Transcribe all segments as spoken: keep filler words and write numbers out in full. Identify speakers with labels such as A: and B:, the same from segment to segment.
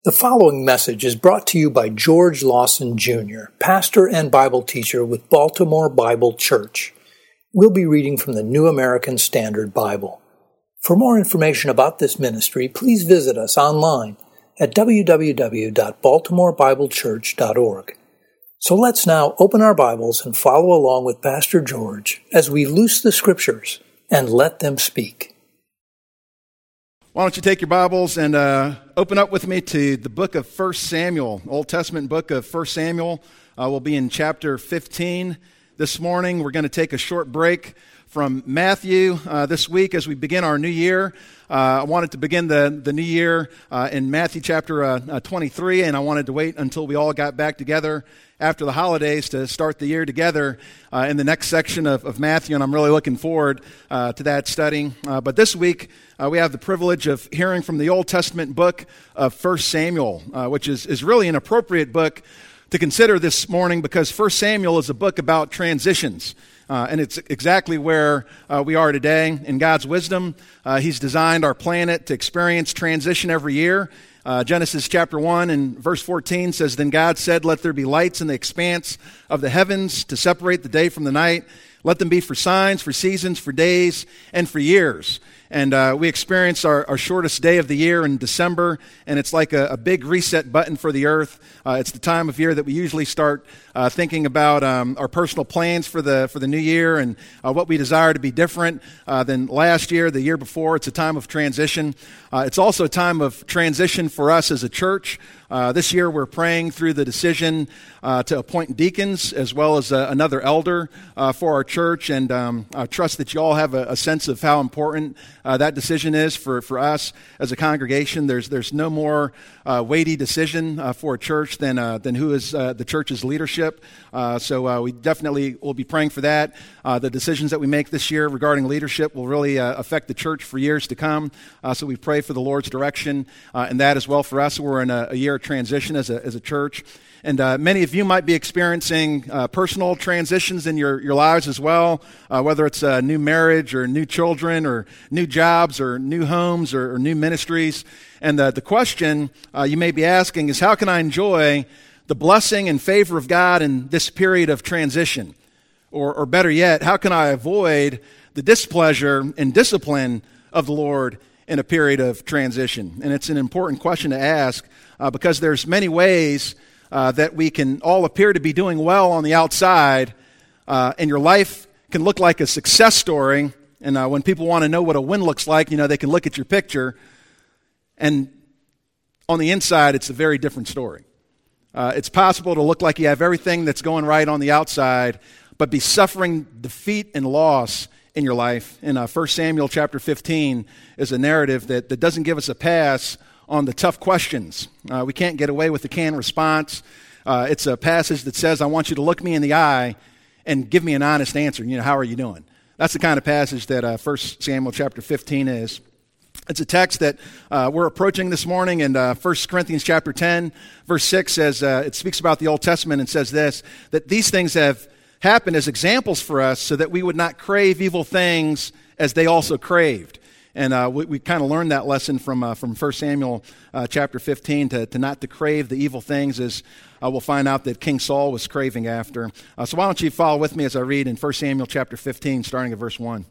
A: The following message is brought to you by George Lawson, Junior, pastor and Bible teacher with Baltimore Bible Church. We'll be reading from the New American Standard Bible. For more information about this ministry, please visit us online at w w w dot baltimore bible church dot org. So let's now open our Bibles and follow along with Pastor George as we loose the Scriptures and let them speak.
B: Why don't you take your Bibles and uh, open up with me to the book of First Samuel, Old Testament book of First Samuel. Uh, we'll be in chapter fifteen this morning. We're going to take a short break from Matthew uh, this week as we begin our new year. Uh, I wanted to begin the, the new year uh, in Matthew chapter uh, uh, twenty-three, and I wanted to wait until we all got back together after the holidays to start the year together uh, in the next section of, of Matthew, and I'm really looking forward uh, to that study. Uh, but this week, uh, we have the privilege of hearing from the Old Testament book of First Samuel, uh, which is, is really an appropriate book to consider this morning because First Samuel is a book about transitions. Uh, and it's exactly where uh, we are today. In God's wisdom, uh, He's designed our planet to experience transition every year. Uh, Genesis chapter one and verse fourteen says, "Then God said, 'Let there be lights in the expanse of the heavens to separate the day from the night. Let them be for signs, for seasons, for days, and for years.'" And uh, we experience our, our shortest day of the year in December, and it's like a, a big reset button for the earth. Uh, it's the time of year that we usually start uh, thinking about um, our personal plans for the for the new year and uh, what we desire to be different uh, than last year, the year before. It's a time of transition. Uh, it's also a time of transition for us as a church. Uh, this year we're praying through the decision uh, to appoint deacons as well as uh, another elder uh, for our church, and um, I trust that you all have a, a sense of how important uh, that decision is for, for us as a congregation. There's there's no more uh, weighty decision uh, for a church than uh, than who is uh, the church's leadership. Uh, so uh, we definitely will be praying for that. Uh, the decisions that we make this year regarding leadership will really uh, affect the church for years to come. Uh, so we pray for the Lord's direction uh, and that as well for us. We're in a, a year of transition as a as a church. And uh, many of you might be experiencing uh, personal transitions in your, your lives as well, uh, whether it's a new marriage or new children or new jobs or new homes or, or new ministries. And the, the question uh, you may be asking is, how can I enjoy the blessing and favor of God in this period of transition? Or, or better yet, how can I avoid the displeasure and discipline of the Lord in a period of transition? And it's an important question to ask uh, because there's many ways Uh, that we can all appear to be doing well on the outside, uh, and your life can look like a success story. And uh, when people want to know what a win looks like, you know, they can look at your picture, and on the inside, it's a very different story. Uh, it's possible to look like you have everything that's going right on the outside, but be suffering defeat and loss in your life. In uh, First Samuel chapter fifteen is a narrative that, that doesn't give us a pass on the tough questions. Uh, we can't get away with the canned response. Uh, it's a passage that says, I want you to look me in the eye and give me an honest answer. You know, how are you doing? That's the kind of passage that uh, First Samuel chapter fifteen is. It's a text that uh, we're approaching this morning, and uh, First Corinthians chapter ten, verse six says, uh, it speaks about the Old Testament and says this, that these things have happened as examples for us so that we would not crave evil things as they also craved. And uh, we, we kind of learned that lesson from uh, from First Samuel uh, chapter fifteen, to, to not to crave the evil things, as uh, we'll find out that King Saul was craving after. Uh, so why don't you follow with me as I read in First Samuel chapter fifteen, starting at verse one.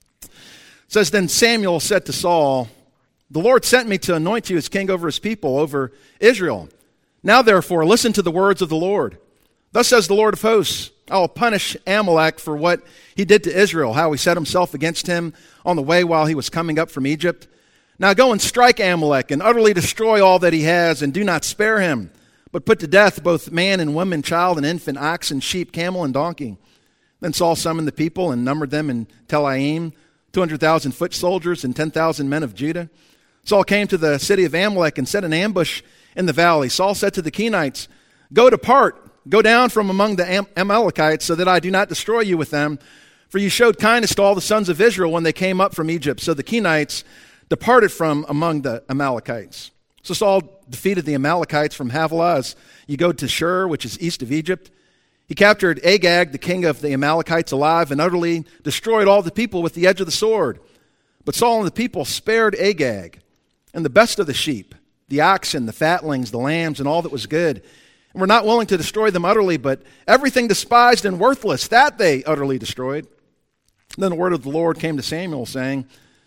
B: It says, "Then Samuel said to Saul, 'The Lord sent me to anoint you as king over his people, over Israel. Now therefore listen to the words of the Lord. Thus says the Lord of hosts, I will punish Amalek for what he did to Israel, how he set himself against him on the way while he was coming up from Egypt. Now go and strike Amalek and utterly destroy all that he has, and do not spare him, but put to death both man and woman, child and infant, ox and sheep, camel and donkey.' Then Saul summoned the people and numbered them in Telaim, two hundred thousand foot soldiers and ten thousand men of Judah. Saul came to the city of Amalek and set an ambush in the valley. Saul said to the Kenites, 'Go, depart, go down from among the Am- Amalekites, so that I do not destroy you with them. For you showed kindness to all the sons of Israel when they came up from Egypt.' So the Kenites departed from among the Amalekites. So Saul defeated the Amalekites from Havilah as you go to Shur, which is east of Egypt. He captured Agag, the king of the Amalekites, alive, and utterly destroyed all the people with the edge of the sword. But Saul and the people spared Agag and the best of the sheep the oxen, the fatlings, the lambs, and all that was good. And were not willing to destroy them utterly, but everything despised and worthless, that they utterly destroyed. And then the word of the Lord came to Samuel, saying,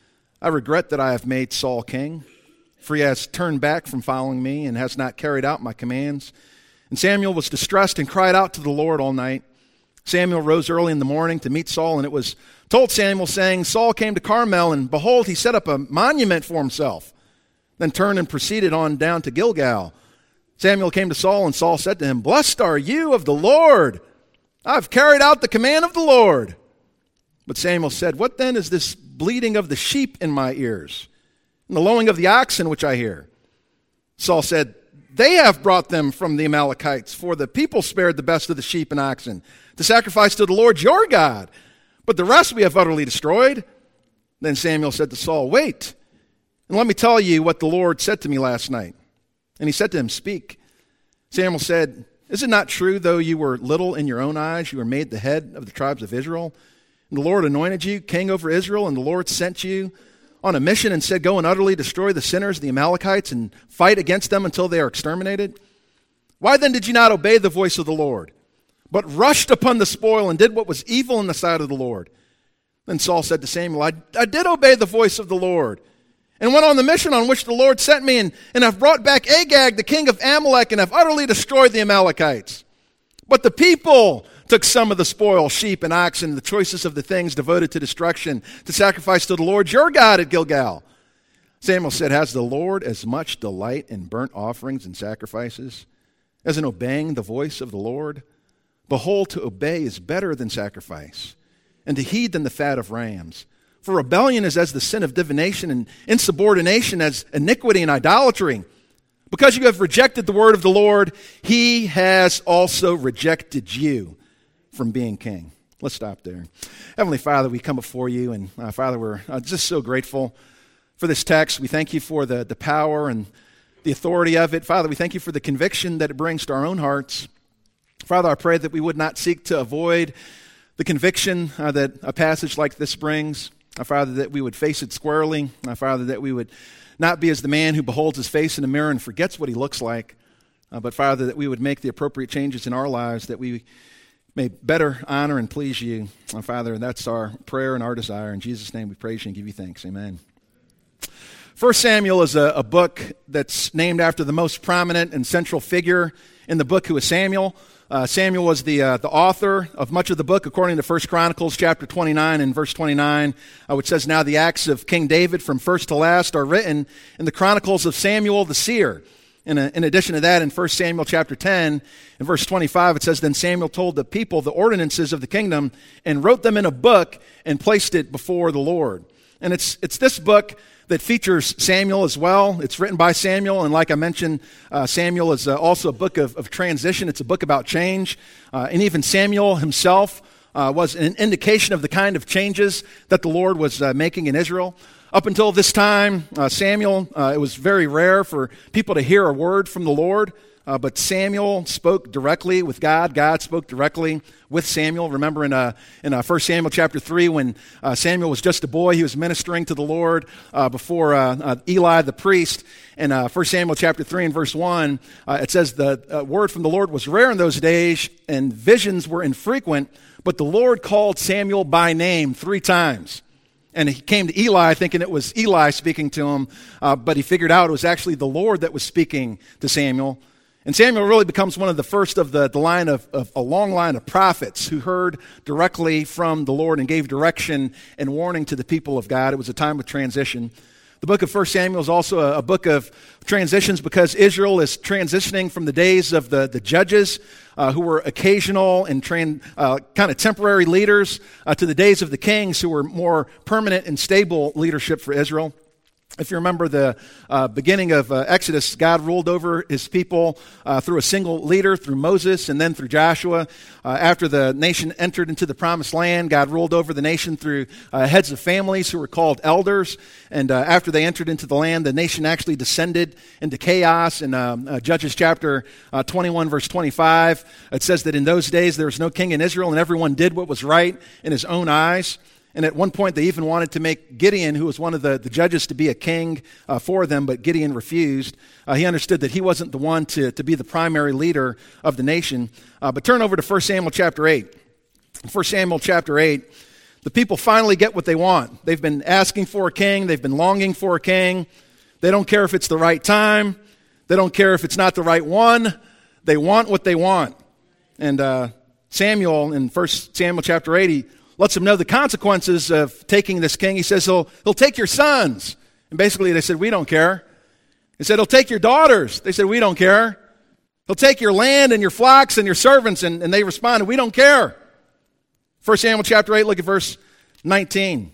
B: I regret that I have made Saul king, for he has turned back from following me and has not carried out my commands. And Samuel was distressed and cried out to the Lord all night. Samuel rose early in the morning to meet Saul, and it was told Samuel, saying, Saul came to Carmel, and behold, he set up a monument for himself, then turned and proceeded on down to Gilgal. Samuel came to Saul, and Saul said to him, Blessed are you of the Lord. I've carried out the command of the Lord. But Samuel said, What then is this bleating of the sheep in my ears, and the lowing of the oxen which I hear? Saul said, They have brought them from the Amalekites, for the people spared the best of the sheep and oxen to sacrifice to the Lord your God, but the rest we have utterly destroyed. Then Samuel said to Saul, Wait, and let me tell you what the Lord said to me last night. And he said to him, Speak. Samuel said, Is it not true, though you were little in your own eyes, you were made the head of the tribes of Israel? And the Lord anointed you king over Israel, and the Lord sent you on a mission and said, Go and utterly destroy the sinners, the Amalekites, and fight against them until they are exterminated? Why then did you not obey the voice of the Lord, but rushed upon the spoil and did what was evil in the sight of the Lord? Then Saul said to Samuel, I, I did obey the voice of the Lord, and went on the mission on which the Lord sent me, and, and have brought back Agag, the king of Amalek, and have utterly destroyed the Amalekites. But the people took some of the spoil, sheep and oxen, the choicest of the things devoted to destruction, to sacrifice to the Lord your God at Gilgal. Samuel said, Has the Lord as much delight in burnt offerings and sacrifices as in obeying the voice of the Lord? Behold, to obey is better than sacrifice, and to heed than the fat of rams. For rebellion is as the sin of divination, and insubordination as iniquity and idolatry. Because you have rejected the word of the Lord, he has also rejected you from being king. Let's stop there. Heavenly Father, we come before you, and uh, Father, we're uh, just so grateful for this text. We thank you for the, the power and the authority of it. Father, we thank you for the conviction that it brings to our own hearts. Father, I pray that we would not seek to avoid the conviction uh, that a passage like this brings. Uh, Father, that we would face it squarely. Uh, Father, that we would not be as the man who beholds his face in a mirror and forgets what he looks like. Uh, but Father, that we would make the appropriate changes in our lives, that we may better honor and please you. Uh, Father, that's our prayer and our desire. In Jesus' name we praise you and give you thanks. Amen. First Samuel is a, a book that's named after the most prominent and central figure in the book, who is Samuel. Uh, Samuel was the uh, the author of much of the book, according to First Chronicles chapter twenty-nine and verse twenty-nine, uh, which says, Now the acts of King David from first to last are written in the Chronicles of Samuel the seer. In, a, in addition to that, in First Samuel chapter ten, in verse twenty-five, it says, Then Samuel told the people the ordinances of the kingdom and wrote them in a book and placed it before the Lord. And it's it's this book that features Samuel as well. It's written by Samuel, and like I mentioned, uh, Samuel is uh, also a book of, of transition. It's a book about change. Uh, and even Samuel himself uh, was an indication of the kind of changes that the Lord was uh, making in Israel. Up until this time, uh, Samuel, uh, it was very rare for people to hear a word from the Lord. Uh, but Samuel spoke directly with God. God spoke directly with Samuel. Remember in uh, in uh, First Samuel chapter three, when uh, Samuel was just a boy, he was ministering to the Lord uh, before uh, uh, Eli the priest. In uh, First Samuel chapter three and verse one, uh, it says, The uh, word from the Lord was rare in those days, and visions were infrequent, but the Lord called Samuel by name three times. And he came to Eli thinking it was Eli speaking to him, uh, but he figured out it was actually the Lord that was speaking to Samuel. And Samuel really becomes one of the first of the, the line of, of a long line of prophets who heard directly from the Lord and gave direction and warning to the people of God. It was a time of transition. The book of First Samuel is also a, a book of transitions because Israel is transitioning from the days of the, the judges uh, who were occasional and tran, uh, kind of temporary leaders uh, to the days of the kings who were more permanent and stable leadership for Israel. If you remember the uh, beginning of uh, Exodus, God ruled over his people uh, through a single leader, through Moses, and then through Joshua. Uh, after the nation entered into the promised land, God ruled over the nation through uh, heads of families who were called elders. And uh, after they entered into the land, the nation actually descended into chaos. In um, uh, Judges chapter uh, twenty-one, verse twenty-five, it says that in those days there was no king in Israel, and everyone did what was right in his own eyes. And at one point, they even wanted to make Gideon, who was one of the, the judges, to be a king uh, for them, but Gideon refused. Uh, he understood that he wasn't the one to, to be the primary leader of the nation. Uh, but turn over to First Samuel chapter eight. First Samuel chapter eight, the people finally get what they want. They've been asking for a king. They've been longing for a king. They don't care if it's the right time. They don't care if it's not the right one. They want what they want. And uh, Samuel, in First Samuel chapter eight, he lets them know the consequences of taking this king. He says, he'll, he'll take your sons. And basically they said, we don't care. He said, he'll take your daughters. They said, we don't care. He'll take your land and your flocks and your servants. And, and they responded, we don't care. First Samuel chapter eight, look at verse nineteen.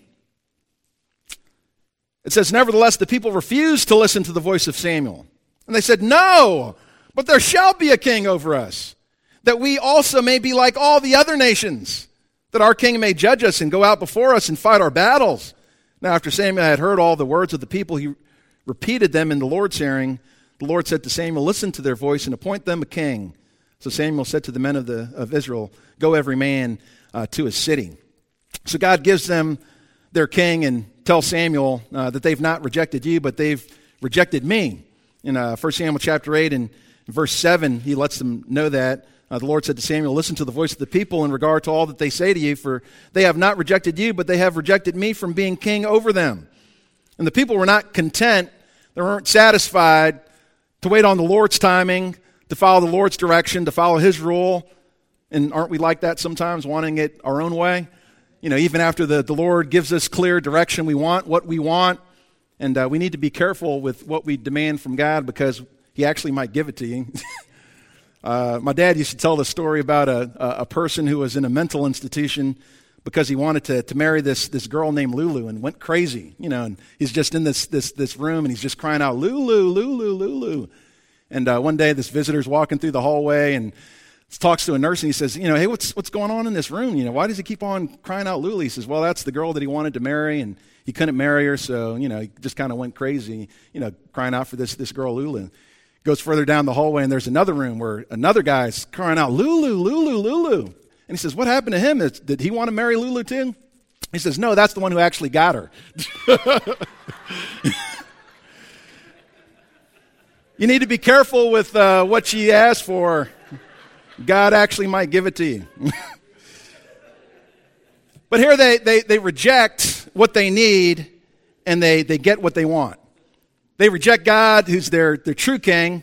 B: It says, nevertheless, the people refused to listen to the voice of Samuel. And they said, no, but there shall be a king over us, that we also may be like all the other nations, that our king may judge us and go out before us and fight our battles. Now, after Samuel had heard all the words of the people, he repeated them in the Lord's hearing. The Lord said to Samuel, listen to their voice and appoint them a king. So Samuel said to the men of, the, of Israel, go every man uh, to his city. So God gives them their king and tells Samuel uh, that they've not rejected you, but they've rejected me. In uh, First Samuel chapter eight and verse seven, he lets them know that. Uh, the Lord said to Samuel, listen to the voice of the people in regard to all that they say to you, for they have not rejected you, but they have rejected me from being king over them. And the people were not content, they weren't satisfied to wait on the Lord's timing, to follow the Lord's direction, to follow his rule. And aren't we like that sometimes, wanting it our own way? You know, even after the, the Lord gives us clear direction, we want what we want. And uh, we need to be careful with what we demand from God, because he actually might give it to you. uh, my dad used to tell the story about a, a person who was in a mental institution because he wanted to, to marry this, this girl named Lulu, and went crazy. You know, and he's just in this, this, this room and he's just crying out, Lulu, Lulu, Lulu. And uh, one day this visitor's walking through the hallway and talks to a nurse and he says, you know, hey, what's what's going on in this room? You know, why does he keep on crying out Lulu? He says, well, that's the girl that he wanted to marry, and he couldn't marry her, so, you know, he just kind of went crazy, you know, crying out for this this girl Lulu. Goes further down the hallway and there's another room where another guy's crying out, Lulu, Lulu, Lulu. And he says, what happened to him? Did he want to marry Lulu too? He says, no, that's the one who actually got her. You need to be careful with uh, what you ask for. God actually might give it to you. But here they, they, they reject what they need, and they, they get what they want. They reject God, who's their, their true king,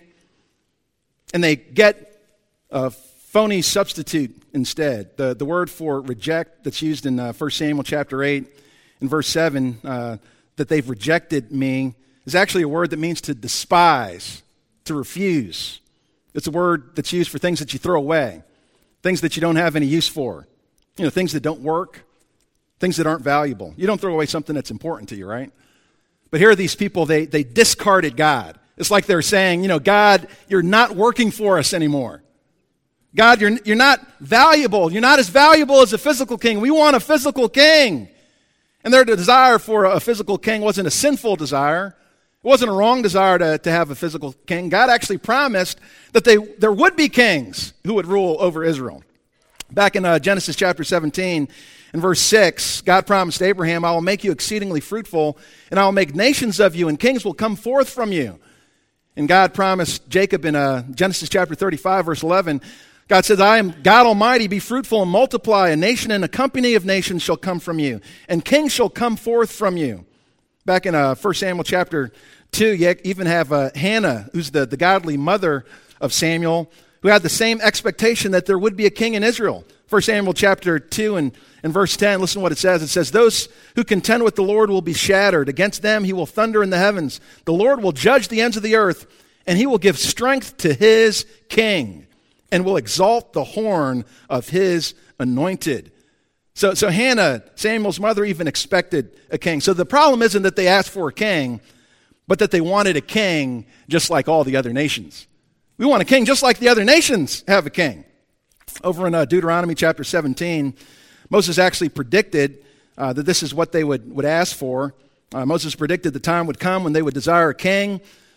B: and they get a phony substitute instead. The, the word for reject that's used in uh, First Samuel chapter eight and verse seven, uh, that they've rejected me, is actually a word that means to despise, to refuse. It's a word that's used for things that you throw away, things that you don't have any use for, you know, things that don't work, things that aren't valuable. You don't throw away something that's important to you, right? But here are these people, they, they discarded God. It's like they're saying, you know, God, you're not working for us anymore. God, you're, you're not valuable. You're not as valuable as a physical king. We want a physical king. And their desire for a physical king wasn't a sinful desire. It wasn't a wrong desire to, to have a physical king. God actually promised that they there would be kings who would rule over Israel. Back in uh, Genesis chapter seventeen, in verse six, God promised Abraham, I will make you exceedingly fruitful, and I will make nations of you, and kings will come forth from you. And God promised Jacob in uh, Genesis chapter thirty-five, verse eleven, God says, I am God Almighty, be fruitful and multiply. A nation and a company of nations shall come from you, and kings shall come forth from you. Back in uh, First Samuel chapter two, you even have uh, Hannah, who's the, the godly mother of Samuel, who had the same expectation that there would be a king in Israel. First Samuel chapter two and, and verse ten, listen to what it says. It says, those who contend with the Lord will be shattered. Against them he will thunder in the heavens. The Lord will judge the ends of the earth, and he will give strength to his king, and will exalt the horn of his anointed. So, so Hannah, Samuel's mother, even expected a king. So the problem isn't that they asked for a king, but that they wanted a king just like all the other nations. We want a king just like the other nations have a king. Over in uh, Deuteronomy chapter seventeen, Moses actually predicted uh, that this is what they would, would ask for. Uh, Moses predicted the time would come when they would desire a king,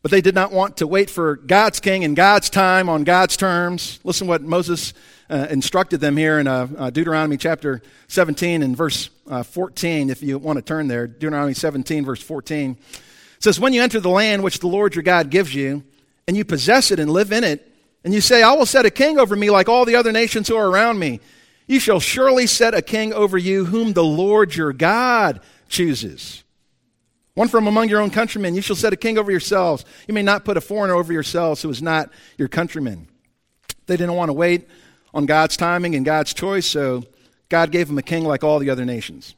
B: But they did not want to wait for God's king in God's time on God's terms. Listen what Moses uh, instructed them here in uh, uh, Deuteronomy chapter seventeen and verse uh, fourteen, if you want to turn there. Deuteronomy seventeen, verse fourteen. It says, when you enter the land which the Lord your God gives you, and you possess it and live in it, and you say, I will set a king over me like all the other nations who are around me, you shall surely set a king over you whom the Lord your God chooses. One from among your own countrymen, you shall set a king over yourselves. You may not put a foreigner over yourselves who is not your countryman. They didn't want to wait on God's timing and God's choice, so God gave them a king like all the other nations.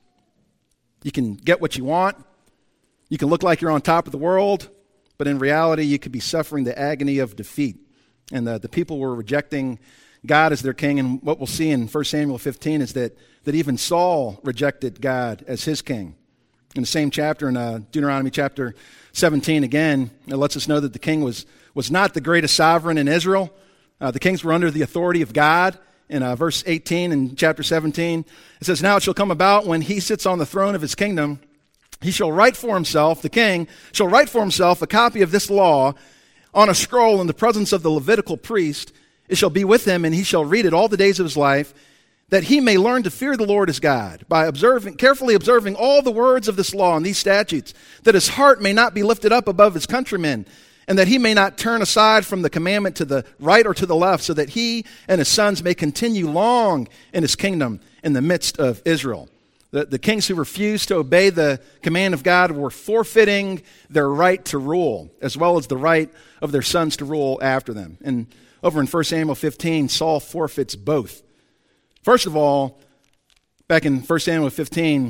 B: You can get what you want. You can look like you're on top of the world, but in reality, you could be suffering the agony of defeat. And the, the people were rejecting God as their king, and what we'll see in First Samuel fifteen is that, that even Saul rejected God as his king. In the same chapter, in uh, Deuteronomy chapter seventeen, again, it lets us know that the king was, was not the greatest sovereign in Israel. Uh, the kings were under the authority of God. In uh, verse eighteen in chapter seventeen, it says, now it shall come about when he sits on the throne of his kingdom, he shall write for himself, the king shall write for himself a copy of this law on a scroll in the presence of the Levitical priest. It shall be with him, and he shall read it all the days of his life, that he may learn to fear the Lord his God, by observing, carefully observing all the words of this law and these statutes, that his heart may not be lifted up above his countrymen, and that he may not turn aside from the commandment to the right or to the left, so that he and his sons may continue long in his kingdom in the midst of Israel. The, the kings who refused to obey the command of God were forfeiting their right to rule, as well as the right of their sons to rule after them. And over in First Samuel fifteen, Saul forfeits both. First of all, back in First Samuel fifteen,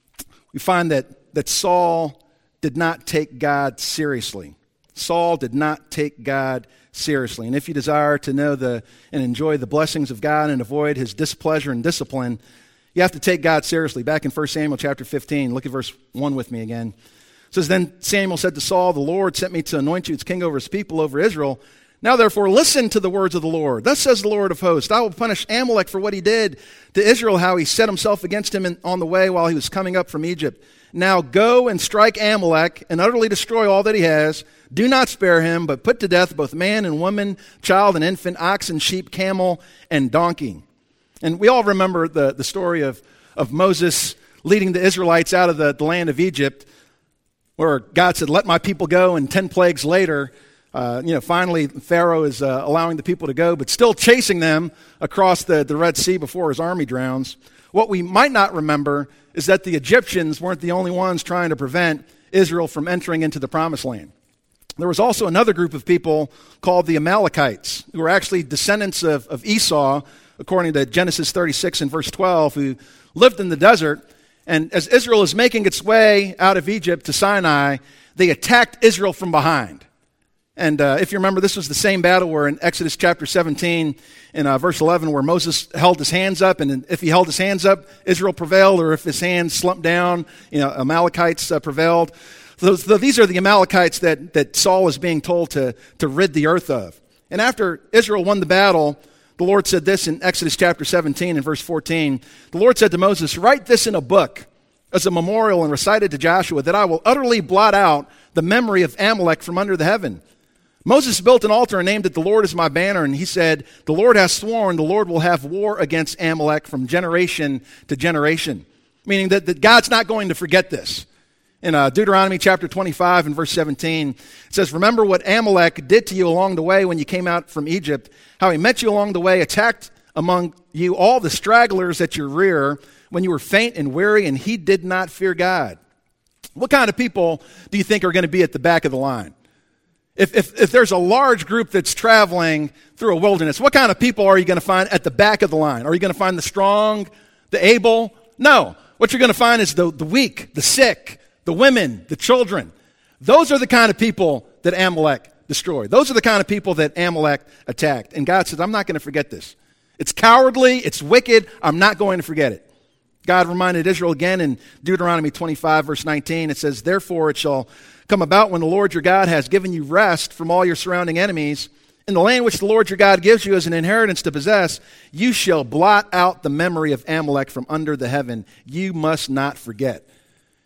B: we find that, that Saul did not take God seriously. Saul did not take God seriously. And if you desire to know the and enjoy the blessings of God and avoid his displeasure and discipline, you have to take God seriously. Back in First Samuel chapter fifteen, look at verse one with me again. It says, then Samuel said to Saul, the Lord sent me to anoint you as king over his people, over Israel. Now therefore listen to the words of the Lord. Thus says the Lord of hosts, I will punish Amalek for what he did to Israel, how he set himself against him in, on the way while he was coming up from Egypt. Now go and strike Amalek and utterly destroy all that he has. Do not spare him, but put to death both man and woman, child and infant, ox and sheep, camel and donkey. And we all remember the, the story of, of Moses leading the Israelites out of the, the land of Egypt, where God said, let my people go, and ten plagues later, Uh, you know, finally, Pharaoh is uh, allowing the people to go, but still chasing them across the, the Red Sea before his army drowns. What we might not remember is that the Egyptians weren't the only ones trying to prevent Israel from entering into the Promised Land. There was also another group of people called the Amalekites, who were actually descendants of, of Esau, according to Genesis thirty-six and verse twelve, who lived in the desert. And as Israel is making its way out of Egypt to Sinai, they attacked Israel from behind. And uh, if you remember, this was the same battle where in Exodus chapter seventeen, in uh, verse eleven, where Moses held his hands up, and if he held his hands up, Israel prevailed, or if his hands slumped down, you know, Amalekites uh, prevailed. So, so these are the Amalekites that, that Saul is being told to, to rid the earth of. And after Israel won the battle, the Lord said this in Exodus chapter seventeen and verse fourteen. The Lord said to Moses, write this in a book as a memorial and recite it to Joshua, that I will utterly blot out the memory of Amalek from under the heaven. Moses built an altar and named it, the Lord is my banner. And he said, the Lord has sworn the Lord will have war against Amalek from generation to generation. Meaning that, that God's not going to forget this. In uh, Deuteronomy chapter twenty-five and verse seventeen, it says, remember what Amalek did to you along the way when you came out from Egypt, how he met you along the way, attacked among you all the stragglers at your rear when you were faint and weary, and he did not fear God. What kind of people do you think are going to be at the back of the line? If, if, if there's a large group that's traveling through a wilderness, what kind of people are you going to find at the back of the line? Are you going to find the strong, the able? No. What you're going to find is the, the weak, the sick, the women, the children. Those are the kind of people that Amalek destroyed. Those are the kind of people that Amalek attacked. And God says, I'm not going to forget this. It's cowardly, it's wicked, I'm not going to forget it. God reminded Israel again in Deuteronomy twenty-five, verse nineteen. It says, therefore it shall come about when the Lord your God has given you rest from all your surrounding enemies, in the land which the Lord your God gives you as an inheritance to possess, you shall blot out the memory of Amalek from under the heaven. You must not forget.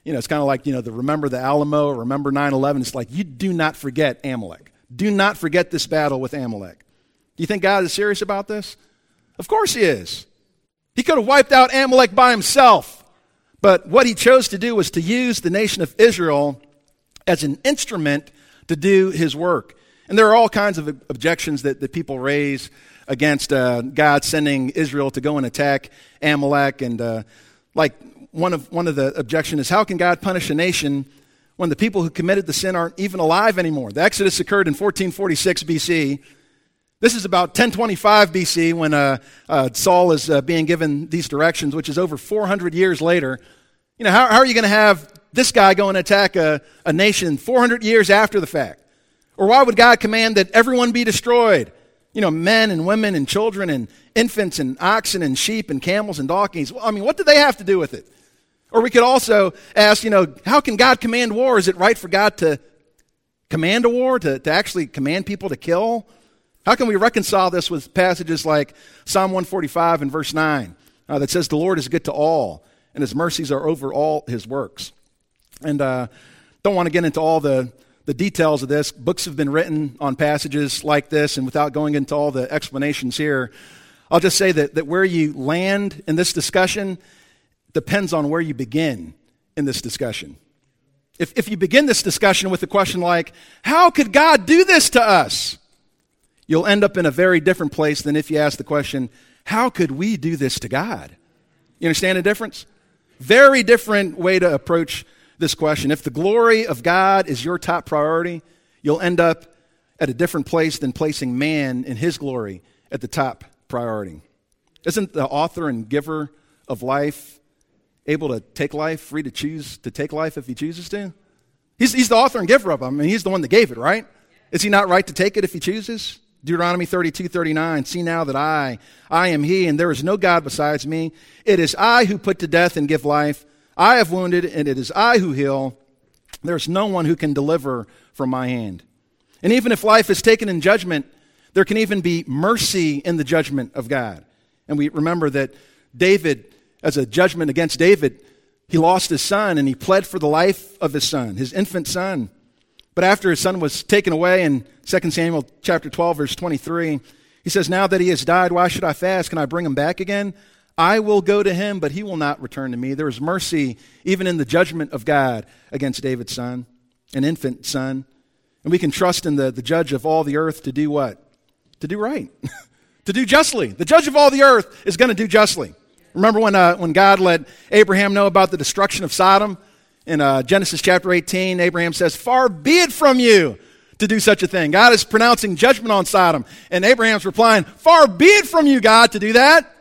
B: You know, it's kind of like, you know, the remember the Alamo, or remember nine eleven. It's like, you do not forget Amalek. Do not forget this battle with Amalek. Do you think God is serious about this? Of course he is. He could have wiped out Amalek by himself. But what he chose to do was to use the nation of Israel as an instrument to do his work. And there are all kinds of objections that, that people raise against uh, God sending Israel to go and attack Amalek. And uh, like one of one of the objections is, how can God punish a nation when the people who committed the sin aren't even alive anymore? The Exodus occurred in fourteen forty-six B C. This is about ten twenty-five B C when uh, uh, Saul is uh, being given these directions, which is over four hundred years later. You know, how, how are you going to have this guy go and attack a, a nation four hundred years after the fact? Or why would God command that everyone be destroyed? You know, men and women and children and infants and oxen and sheep and camels and donkeys. Well, I mean, what do they have to do with it? Or we could also ask, you know, how can God command war? Is it right for God to command a war, to, to actually command people to kill? How can we reconcile this with passages like Psalm one forty-five and verse nine uh, that says, the Lord is good to all, and his mercies are over all his works? And uh, don't want to get into all the, the details of this. Books have been written on passages like this, and without going into all the explanations here, I'll just say that, that where you land in this discussion depends on where you begin in this discussion. If, if you begin this discussion with a question like, how could God do this to us? You'll end up in a very different place than if you ask the question, how could we do this to God? You understand the difference? Very different way to approach this question. If the glory of God is your top priority, you'll end up at a different place than placing man in his glory at the top priority. Isn't the author and giver of life able to take life, free to choose to take life if he chooses to? He's, he's the author and giver of it. I mean, he's the one that gave it, right? Is he not right to take it if he chooses? Deuteronomy thirty-two thirty-nine, see now that I, I am he, and there is no God besides me. It is I who put to death and give life. I have wounded, and it is I who heal. There is no one who can deliver from my hand. And even if life is taken in judgment, there can even be mercy in the judgment of God. And we remember that David, as a judgment against David, he lost his son, and he pled for the life of his son, his infant son. But after his son was taken away in Second Samuel chapter twelve, verse twenty-three, he says, now that he has died, why should I fast? Can I bring him back again? I will go to him, but he will not return to me. There is mercy even in the judgment of God against David's son, an infant son. And we can trust in the, the judge of all the earth to do what? To do right. To do justly. The judge of all the earth is going to do justly. Remember when, uh, when God let Abraham know about the destruction of Sodom? In uh, Genesis chapter eighteen, Abraham says, far be it from you to do such a thing. God is pronouncing judgment on Sodom. And Abraham's replying, far be it from you, God, to do that.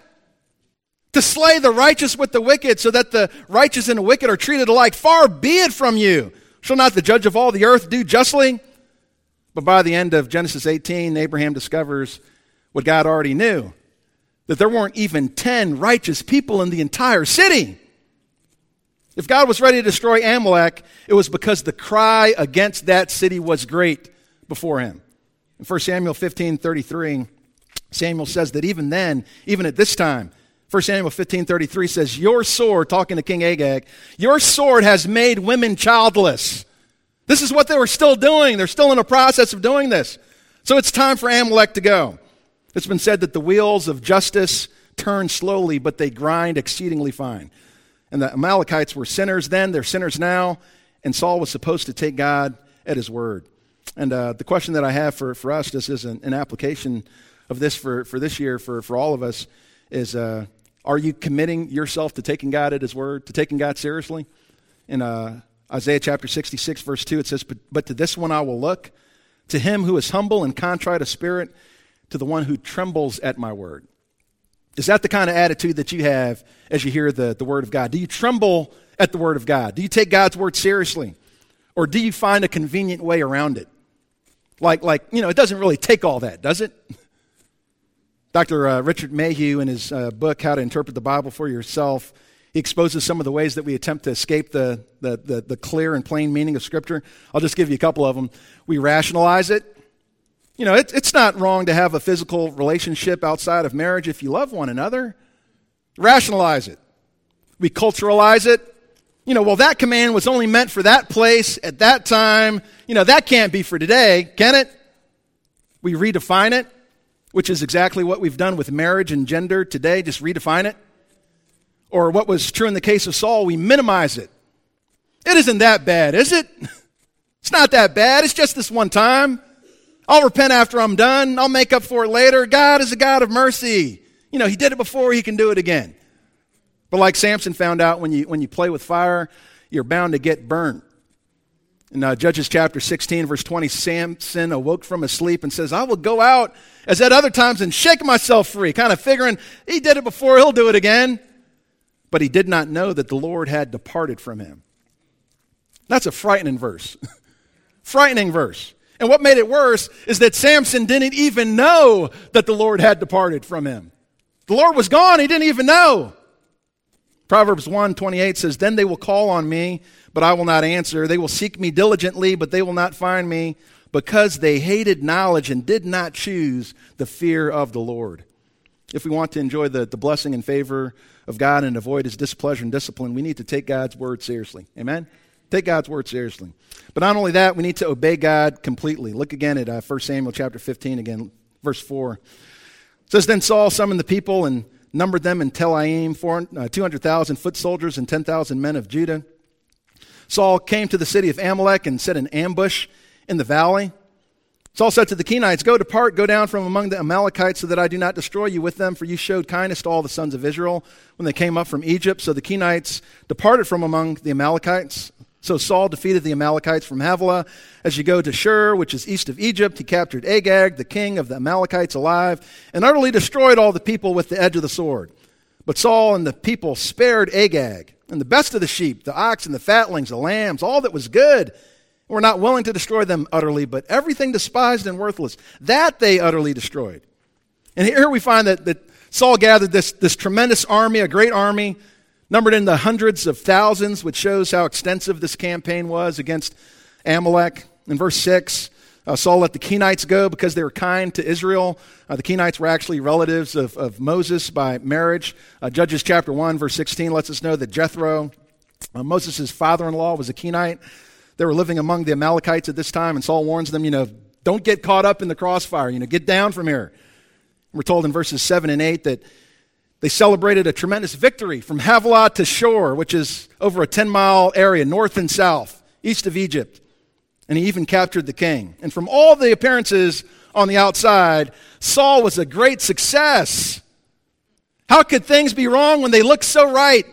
B: To slay the righteous with the wicked so that the righteous and the wicked are treated alike. Far be it from you. Shall not the judge of all the earth do justly? But by the end of Genesis eighteen, Abraham discovers what God already knew, that there weren't even ten righteous people in the entire city. If God was ready to destroy Amalek, it was because the cry against that city was great before him. In First Samuel fifteen thirty-three, Samuel says that even then, even at this time, First Samuel fifteen thirty-three says, your sword, talking to King Agag, your sword has made women childless. This is what they were still doing. They're still in the process of doing this. So it's time for Amalek to go. It's been said that the wheels of justice turn slowly, but they grind exceedingly fine. And the Amalekites were sinners then, they're sinners now, and Saul was supposed to take God at his word. And uh, the question that I have for, for us, this is an, an application of this for, for this year, for, for all of us, is uh, are you committing yourself to taking God at his word, to taking God seriously? In uh, Isaiah chapter sixty-six, verse two, it says, but, but to this one I will look, to him who is humble and contrite of spirit, to the one who trembles at my word. Is that the kind of attitude that you have as you hear the, the word of God? Do you tremble at the word of God? Do you take God's word seriously? Or do you find a convenient way around it? Like, like you know, it doesn't really take all that, does it? Doctor Uh, Richard Mayhew, in his uh, book, How to Interpret the Bible for Yourself, he exposes some of the ways that we attempt to escape the, the, the, the clear and plain meaning of Scripture. I'll just give you a couple of them. We rationalize it. You know, it, it's not wrong to have a physical relationship outside of marriage if you love one another. Rationalize it. We culturalize it. You know, well, that command was only meant for that place at that time. You know, that can't be for today, can it? We redefine it, which is exactly what we've done with marriage and gender today, just redefine it. Or what was true in the case of Saul, we minimize it. It isn't that bad, is it? It's not that bad. It's just this one time. I'll repent after I'm done. I'll make up for it later. God is a God of mercy. You know, he did it before, he can do it again. But like Samson found out, when you when you play with fire, you're bound to get burned. In uh, Judges chapter sixteen, verse twenty, Samson awoke from his sleep and says, I will go out as at other times and shake myself free, kind of figuring he did it before, he'll do it again. But he did not know that the Lord had departed from him. That's a frightening verse. Frightening verse. And what made it worse is that Samson didn't even know that the Lord had departed from him. The Lord was gone, he didn't even know. Proverbs one twenty-eight says, Then they will call on me, but I will not answer. They will seek me diligently, but they will not find me, because they hated knowledge and did not choose the fear of the Lord. If we want to enjoy the, the blessing and favor of God and avoid his displeasure and discipline, we need to take God's word seriously. Amen? Take God's word seriously. But not only that, we need to obey God completely. Look again at uh, First Samuel chapter fifteen, again, verse four. It says, Then Saul summoned the people and numbered them in Telaim, uh, two hundred thousand foot soldiers and ten thousand men of Judah. Saul came to the city of Amalek and set an ambush in the valley. Saul said to the Kenites, Go, depart, go down from among the Amalekites, so that I do not destroy you with them, for you showed kindness to all the sons of Israel when they came up from Egypt. So the Kenites departed from among the Amalekites. So Saul defeated the Amalekites from Havilah. As you go to Shur, which is east of Egypt, he captured Agag, the king of the Amalekites, alive, and utterly destroyed all the people with the edge of the sword. But Saul and the people spared Agag, and the best of the sheep, the ox and the fatlings, the lambs, all that was good. Were not willing to destroy them utterly, but everything despised and worthless, that they utterly destroyed. And here we find that, that Saul gathered this, this tremendous army, a great army, numbered in the hundreds of thousands, which shows how extensive this campaign was against Amalek. In verse six, uh, Saul let the Kenites go because they were kind to Israel. Uh, the Kenites were actually relatives of, of Moses by marriage. Uh, Judges chapter one, verse sixteen lets us know that Jethro, uh, Moses' father-in-law, was a Kenite. They were living among the Amalekites at this time, and Saul warns them, you know, don't get caught up in the crossfire. You know, get down from here. We're told in verses seven and eight that they celebrated a tremendous victory from Havilah to Shur, which is over a ten-mile area, north and south, east of Egypt. And he even captured the king. And from all the appearances on the outside, Saul was a great success. How could things be wrong when they look so right?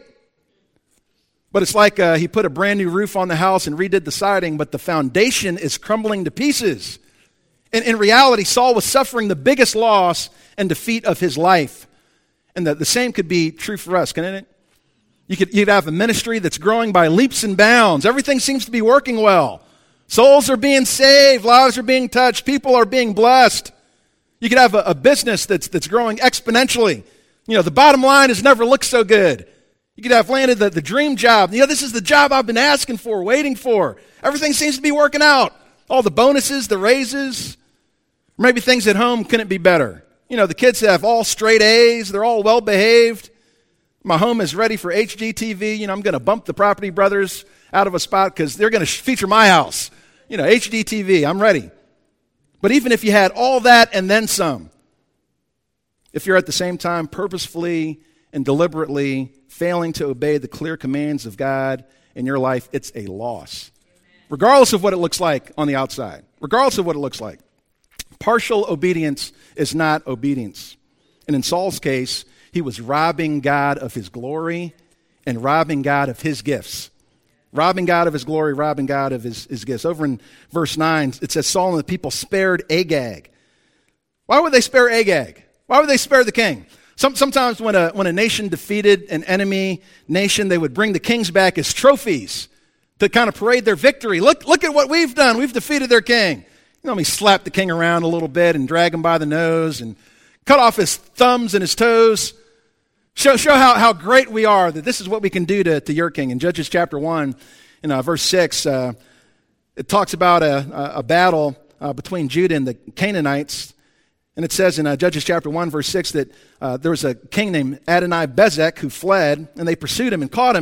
B: But it's like uh, he put a brand new roof on the house and redid the siding, but the foundation is crumbling to pieces. And in reality, Saul was suffering the biggest loss and defeat of his life. And the, the same could be true for us, couldn't it? You could, you'd have a ministry that's growing by leaps and bounds. Everything seems to be working well. Souls are being saved. Lives are being touched. People are being blessed. You could have a, a business that's, that's growing exponentially. You know, the bottom line has never looked so good. You could have landed the, the dream job. You know, this is the job I've been asking for, waiting for. Everything seems to be working out. All the bonuses, the raises. Maybe things at home couldn't be better. You know, the kids have all straight A's. They're all well-behaved. My home is ready for H G T V. You know, I'm going to bump the Property Brothers out of a spot because they're going to feature my house. You know, H D T V, I'm ready. But even if you had all that and then some, if you're at the same time purposefully and deliberately failing to obey the clear commands of God in your life, it's a loss. Regardless of what it looks like on the outside. Regardless of what it looks like. Partial obedience is not obedience. And in Saul's case, he was robbing God of his glory and robbing God of his gifts. Robbing God of his glory, robbing God of his, his gifts. Over in verse nine, it says, Saul and the people spared Agag. Why would they spare Agag? Why would they spare the king? Some, sometimes when a, when a nation defeated an enemy nation, they would bring the kings back as trophies to kind of parade their victory. Look, look at what we've done. We've defeated their king. You know, we slap the king around a little bit and drag him by the nose and cut off his thumbs and his toes. Show, show how, how great we are, that this is what we can do to, to your king. In Judges chapter one, in uh, verse six, uh, it talks about a, a battle uh, between Judah and the Canaanites. And it says in uh, Judges chapter one, verse six, that uh, there was a king named Adonai-Bezek who fled, and they pursued him and caught him,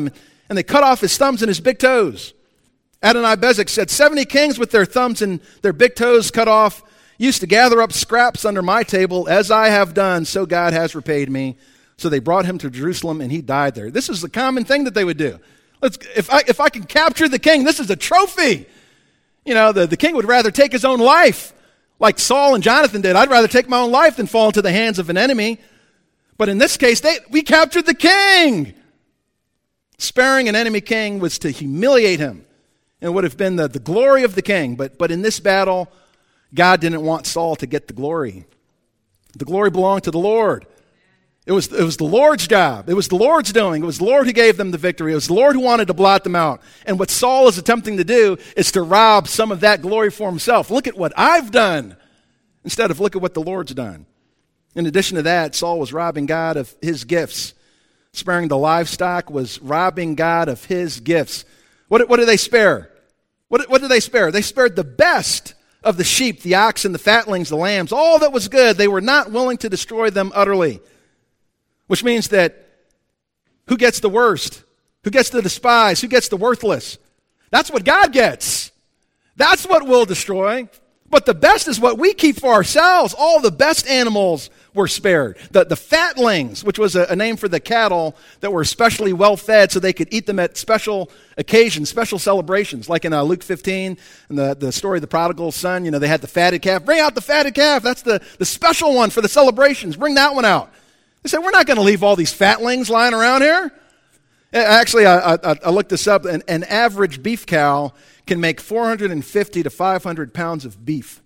B: and they cut off his thumbs and his big toes. Adonai-Bezek said, seventy kings with their thumbs and their big toes cut off used to gather up scraps under my table, as I have done, so God has repaid me. So they brought him to Jerusalem, and he died there. This is the common thing that they would do. Let's, if I if I can capture the king, this is a trophy. You know, the, the king would rather take his own life, like Saul and Jonathan did. I'd rather take my own life than fall into the hands of an enemy. But in this case, they we captured the king. Sparing an enemy king was to humiliate him. And it would have been the, the glory of the king. But, but in this battle, God didn't want Saul to get the glory. The glory belonged to the Lord. It was, it was the Lord's job. It was the Lord's doing. It was the Lord who gave them the victory. It was the Lord who wanted to blot them out. And what Saul is attempting to do is to rob some of that glory for himself. Look at what I've done, instead of look at what the Lord's done. In addition to that, Saul was robbing God of his gifts. Sparing the livestock was robbing God of his gifts. What, what did they spare? What, what did they spare? They spared the best of the sheep, the oxen, the fatlings, the lambs, all that was good. They were not willing to destroy them utterly. Which means that who gets the worst? Who gets the despised? Who gets the worthless? That's what God gets. That's what we'll destroy. But the best is what we keep for ourselves. All the best animals were spared. The, the fatlings, which was a, a name for the cattle that were especially well fed so they could eat them at special occasions, special celebrations. Like in uh, Luke fifteen, in the, the story of the prodigal son, you know, they had the fatted calf. Bring out the fatted calf. That's the, the special one for the celebrations. Bring that one out. They said, we're not going to leave all these fatlings lying around here. Actually, I, I, I looked this up. An, an average beef cow can make four hundred fifty to five hundred pounds of beef.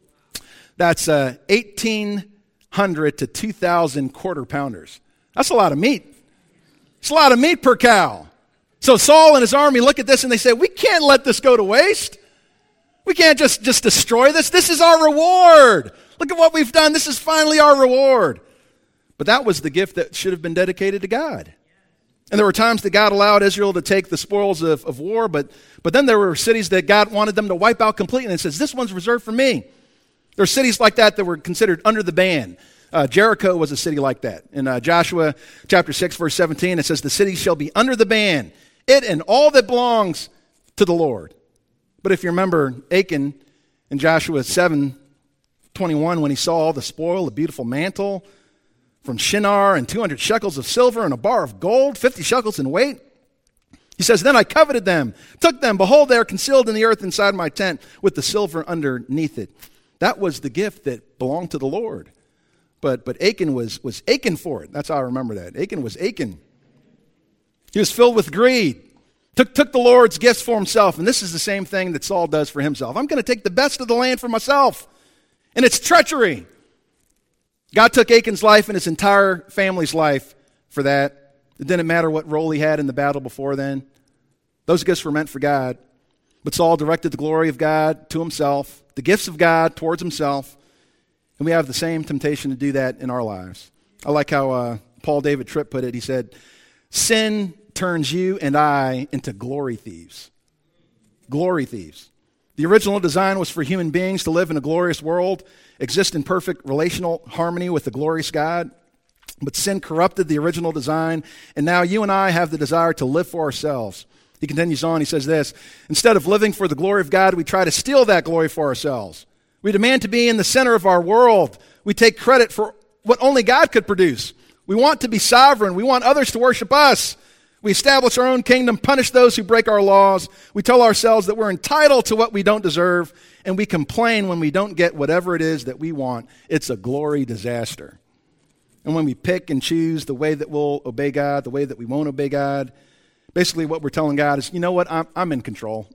B: That's uh, eighteen hundred to two thousand quarter pounders. That's a lot of meat. It's a lot of meat per cow. So Saul and his army look at this and they say, we can't let this go to waste. We can't just, just destroy this. This is our reward. Look at what we've done. This is finally our reward. But that was the gift that should have been dedicated to God. And there were times that God allowed Israel to take the spoils of, of war, but, but then there were cities that God wanted them to wipe out completely. And it says, this one's reserved for me. There are cities like that that were considered under the ban. Uh, Jericho was a city like that. In uh, Joshua chapter six, verse seventeen, it says, the city shall be under the ban, it and all that belongs to the Lord. But if you remember Achan in Joshua seven twenty-one, when he saw all the spoil, the beautiful mantle from Shinar and two hundred shekels of silver and a bar of gold, fifty shekels in weight, he says, then I coveted them, took them. Behold, they are concealed in the earth inside my tent with the silver underneath it. That was the gift that belonged to the Lord. But but Achan was, was aching for it. That's how I remember that. Achan was aching. He was filled with greed. Took, took the Lord's gifts for himself. And this is the same thing that Saul does for himself. I'm going to take the best of the land for myself. And it's treachery. God took Achan's life and his entire family's life for that. It didn't matter what role he had in the battle before then. Those gifts were meant for God. But Saul directed the glory of God to himself, the gifts of God towards himself. And we have the same temptation to do that in our lives. I like how uh, Paul David Tripp put it. He said, sin turns you and I into glory thieves. Glory thieves. The original design was for human beings to live in a glorious world, exist in perfect relational harmony with the glorious God. But sin corrupted the original design, and now you and I have the desire to live for ourselves. He continues on, he says this, instead of living for the glory of God, we try to steal that glory for ourselves. We demand to be in the center of our world. We take credit for what only God could produce. We want to be sovereign. We want others to worship us. We establish our own kingdom, punish those who break our laws. We tell ourselves that we're entitled to what we don't deserve, and we complain when we don't get whatever it is that we want. It's a glory disaster. And when we pick and choose the way that we'll obey God, the way that we won't obey God, basically what we're telling God is, you know what, I'm, I'm in control.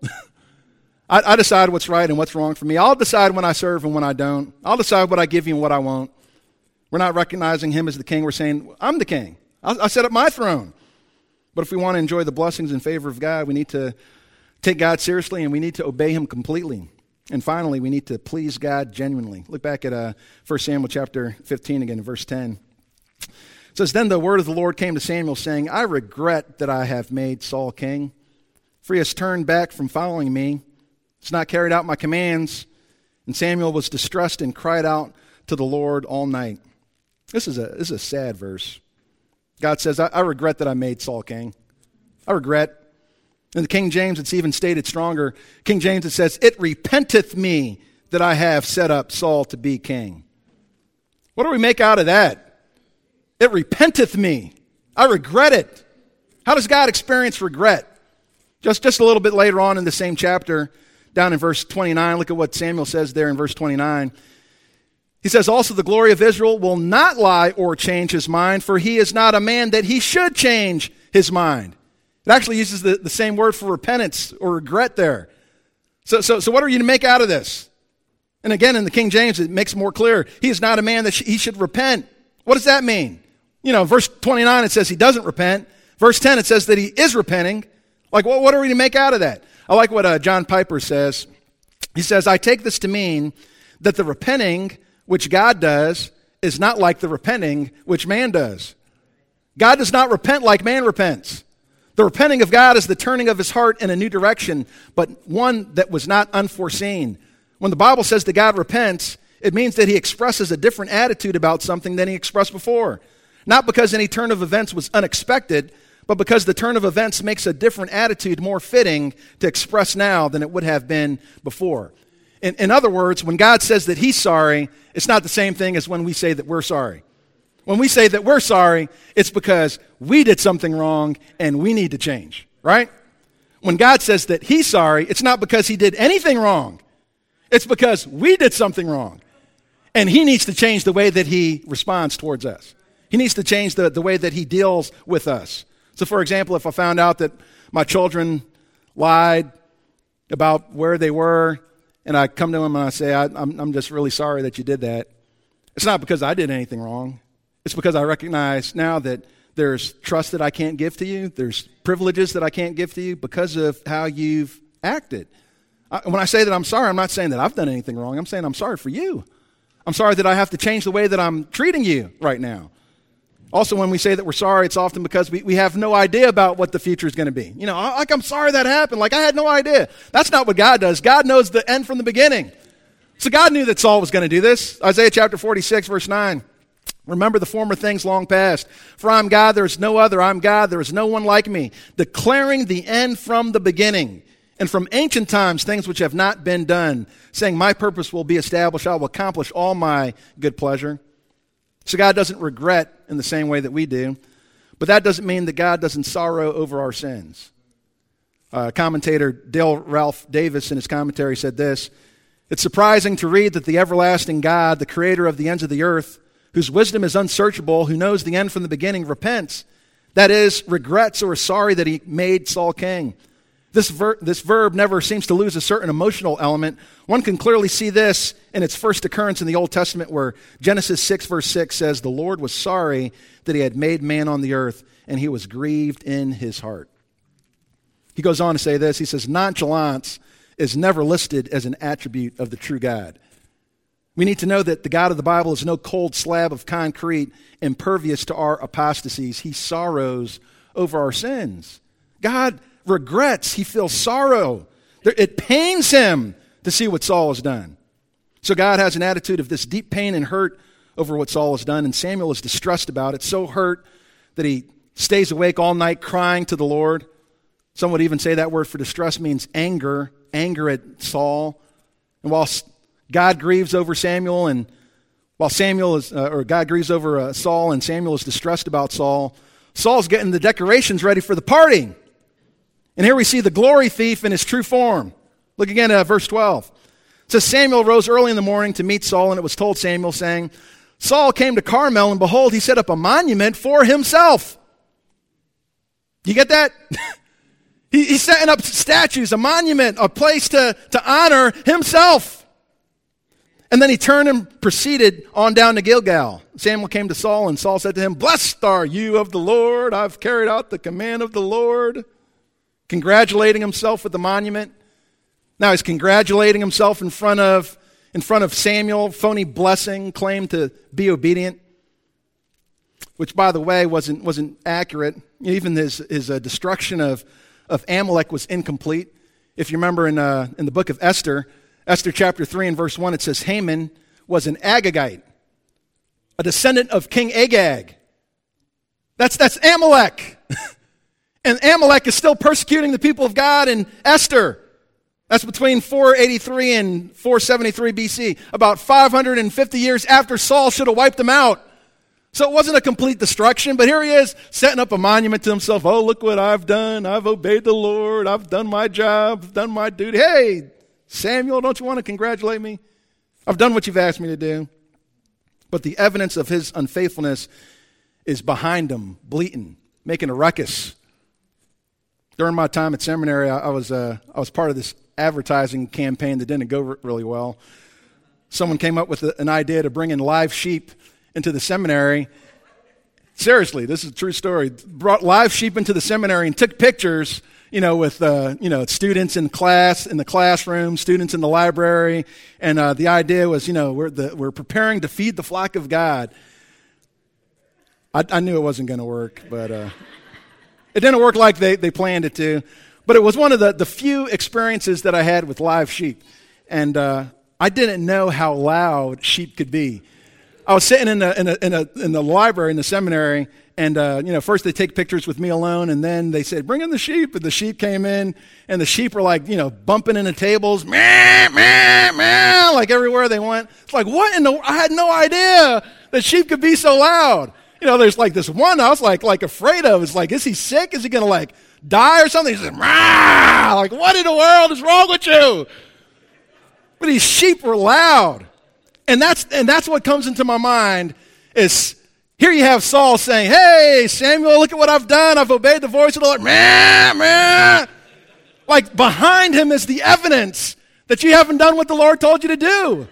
B: I, I decide what's right and what's wrong for me. I'll decide when I serve and when I don't. I'll decide what I give you and what I won't. We're not recognizing him as the king. We're saying, I'm the king. I, I set up my throne. But if we want to enjoy the blessings and favor of God, we need to take God seriously and we need to obey him completely. And finally, we need to please God genuinely. Look back at uh, First Samuel chapter fifteen again, verse ten. It says, then the word of the Lord came to Samuel, saying, I regret that I have made Saul king, for he has turned back from following me. He's not carried out my commands. And Samuel was distressed and cried out to the Lord all night. This is a, this is a sad verse. God says, I, I regret that I made Saul king. I regret. In the King James, it's even stated stronger. King James, it says, it repenteth me that I have set up Saul to be king. What do we make out of that? It repenteth me. I regret it. How does God experience regret? Just, just a little bit later on in the same chapter, down in verse twenty-nine, look at what Samuel says there in verse twenty-nine. He says, also the glory of Israel will not lie or change his mind, for he is not a man that he should change his mind. It actually uses the, the same word for repentance or regret there. So, so, so what are you to make out of this? And again, in the King James, it makes it more clear. He is not a man that sh- he should repent. What does that mean? You know, verse twenty-nine, it says he doesn't repent. Verse ten, it says that he is repenting. Like, what, what are we to make out of that? I like what uh, John Piper says. He says, I take this to mean that the repenting which God does is not like the repenting which man does. God does not repent like man repents. The repenting of God is the turning of his heart in a new direction, but one that was not unforeseen. When the Bible says that God repents, it means that he expresses a different attitude about something than he expressed before. Not because any turn of events was unexpected, but because the turn of events makes a different attitude more fitting to express now than it would have been before. In, in other words, when God says that he's sorry, it's not the same thing as when we say that we're sorry. When we say that we're sorry, it's because we did something wrong and we need to change, right? When God says that he's sorry, it's not because he did anything wrong. It's because we did something wrong. And he needs to change the way that he responds towards us. He needs to change the, the way that he deals with us. So, for example, if I found out that my children lied about where they were, and I come to them and I say, I, I'm, I'm just really sorry that you did that, it's not because I did anything wrong. It's because I recognize now that there's trust that I can't give to you. There's privileges that I can't give to you because of how you've acted. I, when I say that I'm sorry, I'm not saying that I've done anything wrong. I'm saying I'm sorry for you. I'm sorry that I have to change the way that I'm treating you right now. Also, when we say that we're sorry, it's often because we, we have no idea about what the future is going to be. You know, like, I'm sorry that happened. Like, I had no idea. That's not what God does. God knows the end from the beginning. So God knew that Saul was going to do this. Isaiah chapter forty-six, verse nine. Remember the former things long past. For I'm God, there is no other. I'm God, there is no one like me. Declaring the end from the beginning. And from ancient times, things which have not been done. Saying, my purpose will be established. I will accomplish all my good pleasure. So God doesn't regret in the same way that we do. But that doesn't mean that God doesn't sorrow over our sins. Uh, commentator Dale Ralph Davis in his commentary said this. It's surprising to read that the everlasting God, the creator of the ends of the earth, whose wisdom is unsearchable, who knows the end from the beginning, repents. That is, regrets or is sorry that he made Saul king. This, ver- this verb never seems to lose a certain emotional element. One can clearly see this in its first occurrence in the Old Testament where Genesis six verse six says, the Lord was sorry that he had made man on the earth, and he was grieved in his heart. He goes on to say this. He says, nonchalance is never listed as an attribute of the true God. We need to know that the God of the Bible is no cold slab of concrete impervious to our apostasies. He sorrows over our sins. God regrets. He feels sorrow. It pains him to see what Saul has done. So God has an attitude of this deep pain and hurt over what Saul has done, and Samuel is distressed about it, so hurt that he stays awake all night crying to the Lord. Some would even say that word for distress means anger, anger at Saul. And while God grieves over Samuel, and while Samuel is, uh, or God grieves over uh, Saul, and Samuel is distressed about Saul, Saul's getting the decorations ready for the party. And here we see the glory thief in his true form. Look again at verse twelve. It says, Samuel rose early in the morning to meet Saul, and it was told Samuel, saying, Saul came to Carmel, and behold, he set up a monument for himself. You get that? he, he's setting up statues, a monument, a place to, to honor himself. And then he turned and proceeded on down to Gilgal. Samuel came to Saul, and Saul said to him, blessed are you of the Lord. I've carried out the command of the Lord. Congratulating himself with the monument. Now he's congratulating himself in front of in front of Samuel, phony blessing, claimed to be obedient, which, by the way, wasn't wasn't accurate. Even his his uh, destruction of of Amalek was incomplete. If you remember in uh, in the book of Esther, Esther chapter three and verse one, it says Haman was an Agagite, a descendant of King Agag. That's that's Amalek. And Amalek is still persecuting the people of God in Esther. That's between four eighty-three and four seventy-three B C, about five hundred fifty years after Saul should have wiped them out. So it wasn't a complete destruction, but here he is setting up a monument to himself. Oh, look what I've done. I've obeyed the Lord. I've done my job. I've done my duty. Hey, Samuel, don't you want to congratulate me? I've done what you've asked me to do. But the evidence of his unfaithfulness is behind him, bleating, making a ruckus. During my time at seminary, I, I was uh, I was part of this advertising campaign that didn't go r- really well. Someone came up with a, an idea to bring in live sheep into the seminary. Seriously, this is a true story. Brought live sheep into the seminary and took pictures, you know, with uh, you know students in class, in the classroom, students in the library, and uh, the idea was, you know, we're the, we're preparing to feed the flock of God. I, I knew it wasn't going to work, but uh, it didn't work like they, they planned it to. But it was one of the, the few experiences that I had with live sheep, and uh, I didn't know how loud sheep could be. I was sitting in the in a, in, a, in the library in the seminary, and uh, you know, first they take pictures with me alone, and then they said, "Bring in the sheep." And the sheep came in, and the sheep were like, you know, bumping into tables, meh, meh, meh, like everywhere they went. It's like, what in the? I had no idea that sheep could be so loud. You know, there's like this one I was like like afraid of. It's like, is he sick? Is he gonna like die or something? He said, "Rah!" Like, what in the world is wrong with you? But these sheep were loud. And that's and that's what comes into my mind is here you have Saul saying, "Hey, Samuel, look at what I've done. I've obeyed the voice of the Lord." Meh, meh. Like behind him is the evidence that you haven't done what the Lord told you to do.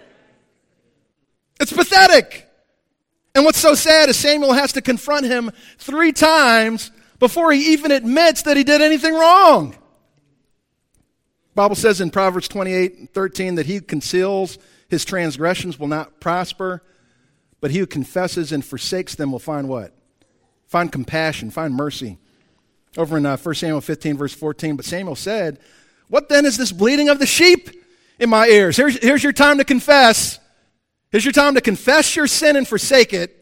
B: It's pathetic. And what's so sad is Samuel has to confront him three times before he even admits that he did anything wrong. The Bible says in Proverbs twenty-eight thirteen that he conceals his transgressions will not prosper, but he who confesses and forsakes them will find what? Find compassion, find mercy. Over in uh, First Samuel fifteen, verse fourteen, but Samuel said, "What then is this bleating of the sheep in my ears?" Here's, here's your time to confess. Here's your time to confess your sin and forsake it.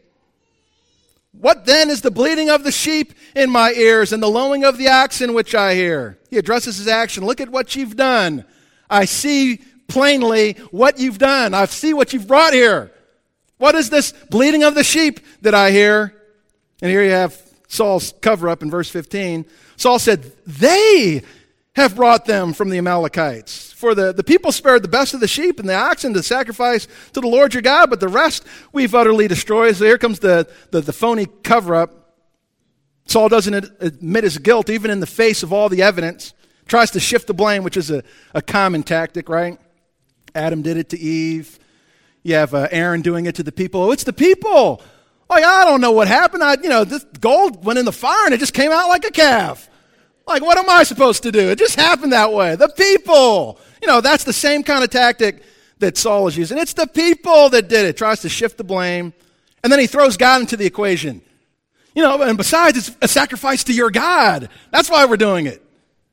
B: "What then is the bleating of the sheep in my ears and the lowing of the oxen which I hear?" He addresses his action. Look at what you've done. I see plainly what you've done. I see what you've brought here. What is this bleating of the sheep that I hear? And here you have Saul's cover up in verse fifteen. Saul said, "They have brought them from the Amalekites. For the, the people spared the best of the sheep and the oxen to sacrifice to the Lord your God, but the rest we've utterly destroyed." So here comes the, the, the phony cover up. Saul doesn't admit his guilt even in the face of all the evidence. Tries to shift the blame, which is a, a common tactic, right? Adam did it to Eve. You have uh, Aaron doing it to the people. Oh, it's the people. Like, I don't know what happened. I, you know, this gold went in the fire and it just came out like a calf. Like, what am I supposed to do? It just happened that way. The people. You know, that's the same kind of tactic that Saul is using. It's the people that did it. Tries to shift the blame. And then he throws God into the equation. You know, and besides, it's a sacrifice to your God. That's why we're doing it.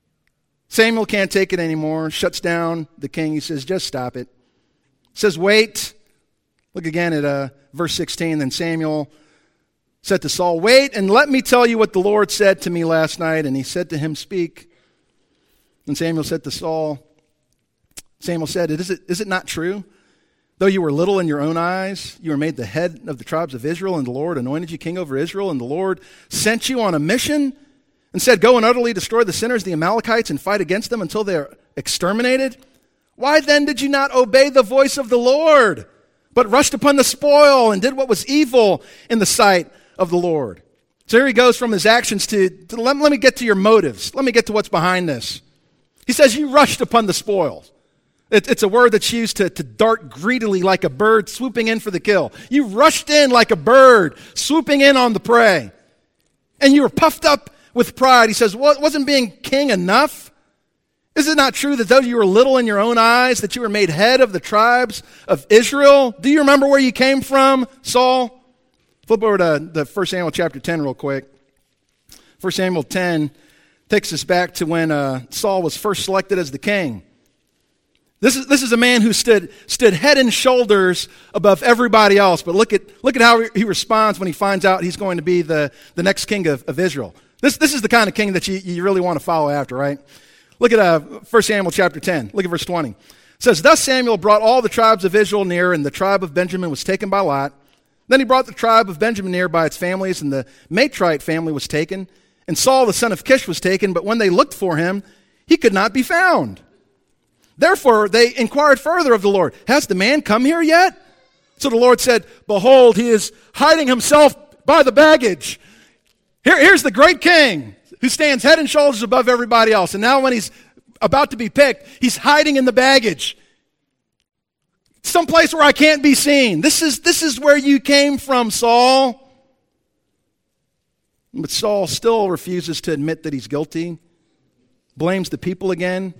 B: Samuel can't take it anymore, shuts down the king. He says, "Just stop it." Says, "Wait." Look again at uh, verse sixteen. Then Samuel said to Saul, "Wait, and let me tell you what the Lord said to me last night." And he said to him, "Speak." And Samuel said to Saul, Samuel said, "Is it, is it not true? Though you were little in your own eyes, you were made the head of the tribes of Israel, and the Lord anointed you king over Israel, and the Lord sent you on a mission and said, 'Go and utterly destroy the sinners, the Amalekites, and fight against them until they are exterminated.' Why then did you not obey the voice of the Lord, but rushed upon the spoil and did what was evil in the sight of the Lord?" So here he goes from his actions to, to let, let me get to your motives. Let me get to what's behind this. He says, you rushed upon the spoil. It, it's a word that's used to, to dart greedily like a bird swooping in for the kill. You rushed in like a bird swooping in on the prey. And you were puffed up with pride. He says, well, wasn't being king enough? Is it not true that though you were little in your own eyes, that you were made head of the tribes of Israel? Do you remember where you came from, Saul? Flip over to the First Samuel chapter ten real quick. First Samuel ten takes us back to when uh, Saul was first selected as the king. This is, this is a man who stood, stood head and shoulders above everybody else. But look at, look at how he responds when he finds out he's going to be the, the next king of, of Israel. This, this is the kind of king that you, you really want to follow after, right? Look at uh, First Samuel chapter ten. Look at verse twenty. It says, "Thus Samuel brought all the tribes of Israel near, and the tribe of Benjamin was taken by lot. Then he brought the tribe of Benjamin near by its families, and the Matrite family was taken. And Saul the son of Kish was taken, but when they looked for him, he could not be found. Therefore they inquired further of the Lord, 'Has the man come here yet?' So the Lord said, 'Behold, he is hiding himself by the baggage.'" Here, here's the great king who stands head and shoulders above everybody else. And now when he's about to be picked, he's hiding in the baggage. Someplace where I can't be seen. This is, this is where you came from, Saul. But Saul still refuses to admit that he's guilty. Blames the people again.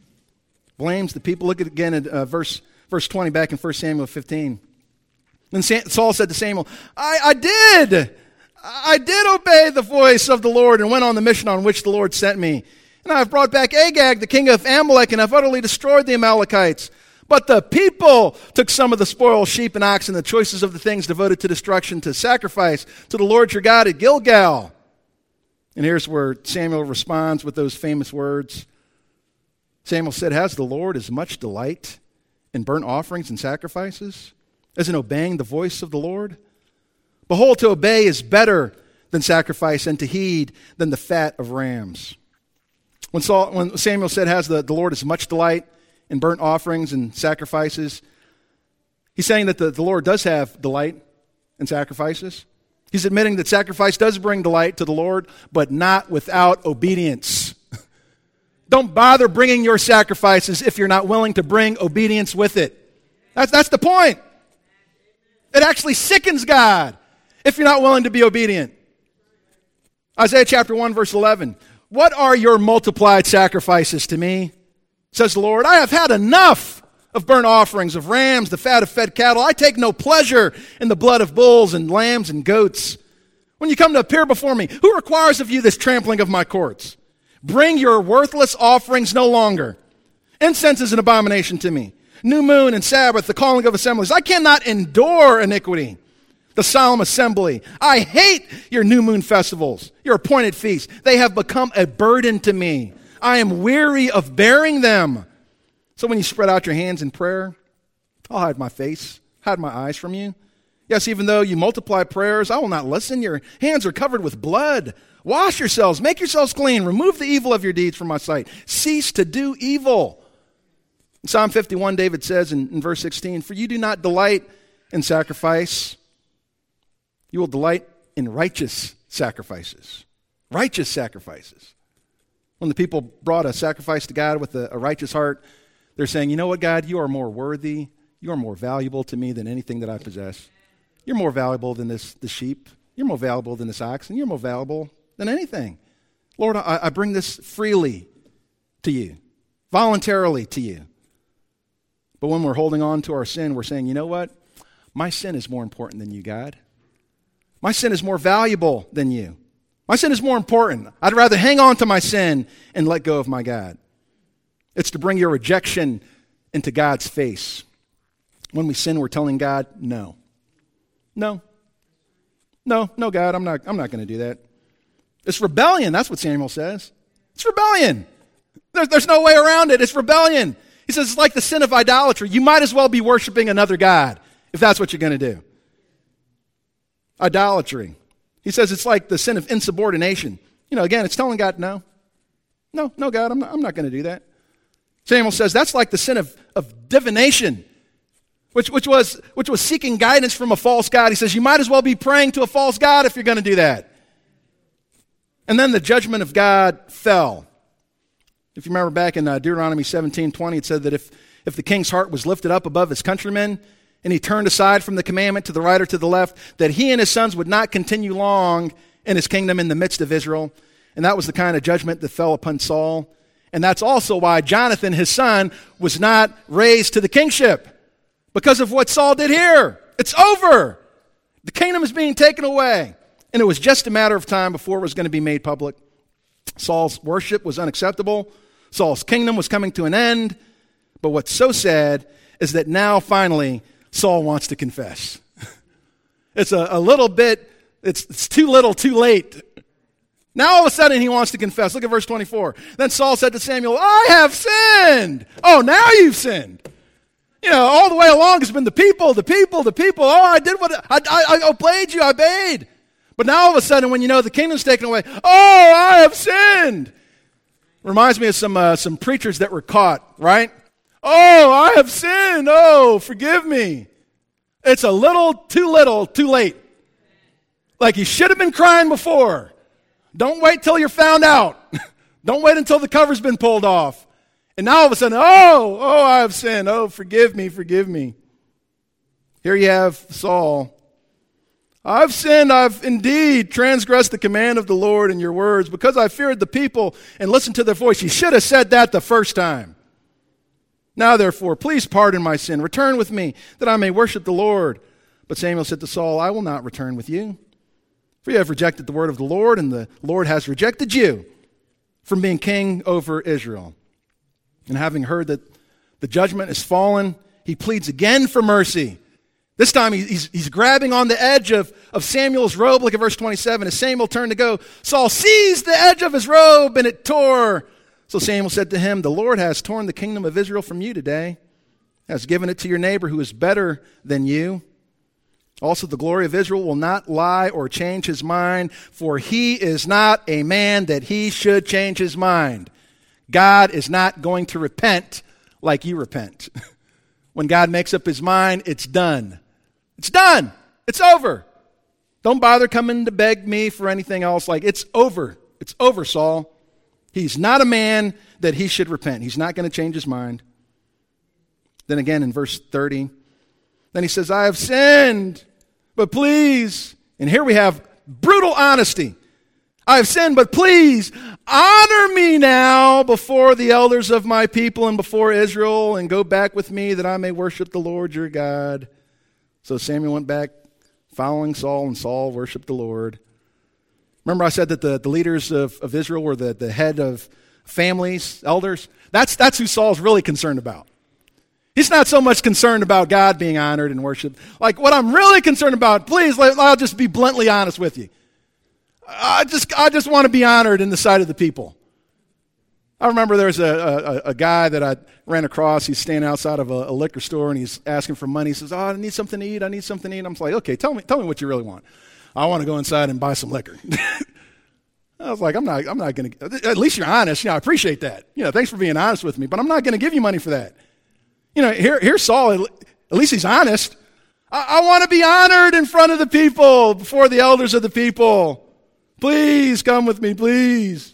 B: Blames the people. Look at again at uh, verse, verse twenty back in First Samuel fifteen. Then Saul said to Samuel, I, I did. I did obey the voice of the Lord and went on the mission on which the Lord sent me. And I have brought back Agag, the king of Amalek, and have utterly destroyed the Amalekites. But the people took some of the spoiled sheep and oxen, the choices of the things devoted to destruction, to sacrifice to the Lord your God at Gilgal. And here's where Samuel responds with those famous words. Samuel said, "Has the Lord as much delight in burnt offerings and sacrifices as in obeying the voice of the Lord? Behold, to obey is better than sacrifice, and to heed than the fat of rams." When, Saul, when Samuel said, "Has the, the Lord as much delight in burnt offerings and sacrifices," he's saying that the, the Lord does have delight in sacrifices. He's admitting that sacrifice does bring delight to the Lord, but not without obedience. Don't bother bringing your sacrifices if you're not willing to bring obedience with it. That's, that's the point. It actually sickens God if you're not willing to be obedient. Isaiah chapter one, verse eleven. "What are your multiplied sacrifices to me? Says the Lord. I have had enough of burnt offerings, of rams, the fat of fed cattle. I take no pleasure in the blood of bulls and lambs and goats. When you come to appear before me, who requires of you this trampling of my courts? Bring your worthless offerings no longer. Incense is an abomination to me. New moon and Sabbath, the calling of assemblies. I cannot endure iniquity. The solemn assembly. I hate your new moon festivals, your appointed feasts. They have become a burden to me. I am weary of bearing them. So when you spread out your hands in prayer, I'll hide my face, hide my eyes from you. Yes, even though you multiply prayers, I will not listen. Your hands are covered with blood. Wash yourselves, make yourselves clean. Remove the evil of your deeds from my sight. Cease to do evil." In Psalm fifty-one, David says in, in verse sixteen, "For you do not delight in sacrifice. You will delight in righteous sacrifices." Righteous sacrifices. When the people brought a sacrifice to God with a, a righteous heart, they're saying, "You know what, God? You are more worthy. You are more valuable to me than anything that I possess. You're more valuable than this the sheep. You're more valuable than this oxen. You're more valuable than anything. Lord, I, I bring this freely to you, voluntarily to you." But when we're holding on to our sin, we're saying, "You know what? My sin is more important than you, God. My sin is more valuable than you. My sin is more important. I'd rather hang on to my sin and let go of my God." It's to bring your rejection into God's face. When we sin, we're telling God, no. No. No, no, God, I'm not, I'm not going to do that. It's rebellion. That's what Samuel says. It's rebellion. There's, there's no way around it. It's rebellion. He says it's like the sin of idolatry. You might as well be worshiping another God if that's what you're going to do. Idolatry. He says it's like the sin of insubordination. You know, again, it's telling God, no. No, no, God, I'm not, I'm not going to do that. Samuel says that's like the sin of, of divination, which, which, was, which was seeking guidance from a false god. He says you might as well be praying to a false god if you're going to do that. And then the judgment of God fell. If you remember back in uh, Deuteronomy seventeen twenty, it said that if, if the king's heart was lifted up above his countrymen, and he turned aside from the commandment to the right or to the left, that he and his sons would not continue long in his kingdom in the midst of Israel. And that was the kind of judgment that fell upon Saul. And that's also why Jonathan, his son, was not raised to the kingship. Because of what Saul did here. It's over. The kingdom is being taken away. And it was just a matter of time before it was going to be made public. Saul's worship was unacceptable. Saul's kingdom was coming to an end. But what's so sad is that now finally Saul wants to confess. It's a, a little bit, it's, it's too little, too late. Now all of a sudden he wants to confess. Look at verse twenty-four. Then Saul said to Samuel, I have sinned. Oh, now you've sinned. You know, all the way along it's been the people, the people, the people. Oh, I did what, I, I, I obeyed you, I obeyed. But now all of a sudden when you know the kingdom's taken away, oh, I have sinned. Reminds me of some uh, some preachers that were caught, right? Oh, I have sinned. Oh, forgive me. It's a little too little, too late. Like you should have been crying before. Don't wait till you're found out. Don't wait until the cover's been pulled off. And now all of a sudden, oh, oh, I have sinned. Oh, forgive me, forgive me. Here you have Saul. I've sinned, I've indeed transgressed the command of the Lord in your words because I feared the people and listened to their voice. You should have said that the first time. Now, therefore, please pardon my sin. Return with me that I may worship the Lord. But Samuel said to Saul, I will not return with you. For you have rejected the word of the Lord, and the Lord has rejected you from being king over Israel. And having heard that the judgment is fallen, he pleads again for mercy. This time he's, he's grabbing on the edge of, of Samuel's robe. Look at verse twenty-seven. As Samuel turned to go, Saul seized the edge of his robe and it tore. So Samuel said to him, the Lord has torn the kingdom of Israel from you today, has given it to your neighbor who is better than you. Also the glory of Israel will not lie or change his mind, for he is not a man that he should change his mind. God is not going to repent like you repent. When God makes up his mind, it's done. It's done. It's over. Don't bother coming to beg me for anything else. Like, it's over. It's over, Saul. He's not a man that he should repent. He's not going to change his mind. Then again in verse thirty, then he says, I have sinned, but please, and here we have brutal honesty. I have sinned, but please honor me now before the elders of my people and before Israel, and go back with me that I may worship the Lord your God. So Samuel went back following Saul, and Saul worshiped the Lord. Remember I said that the, the leaders of, of Israel were the, the head of families, elders? That's, that's who Saul's really concerned about. He's not so much concerned about God being honored and worshiped. Like, what I'm really concerned about, please, I'll just be bluntly honest with you. I just I just want to be honored in the sight of the people. I remember there's a, a, a guy that I ran across. He's standing outside of a, a liquor store, and he's asking for money. He says, oh, I need something to eat. I need something to eat. I'm like, okay, tell me tell me what you really want. I want to go inside and buy some liquor. I was like, I'm not I'm not going to. At least you're honest. You know, I appreciate that. You know, thanks for being honest with me, but I'm not going to give you money for that. You know, here, here's Saul. At least he's honest. I, I want to be honored in front of the people, before the elders of the people. Please come with me, please.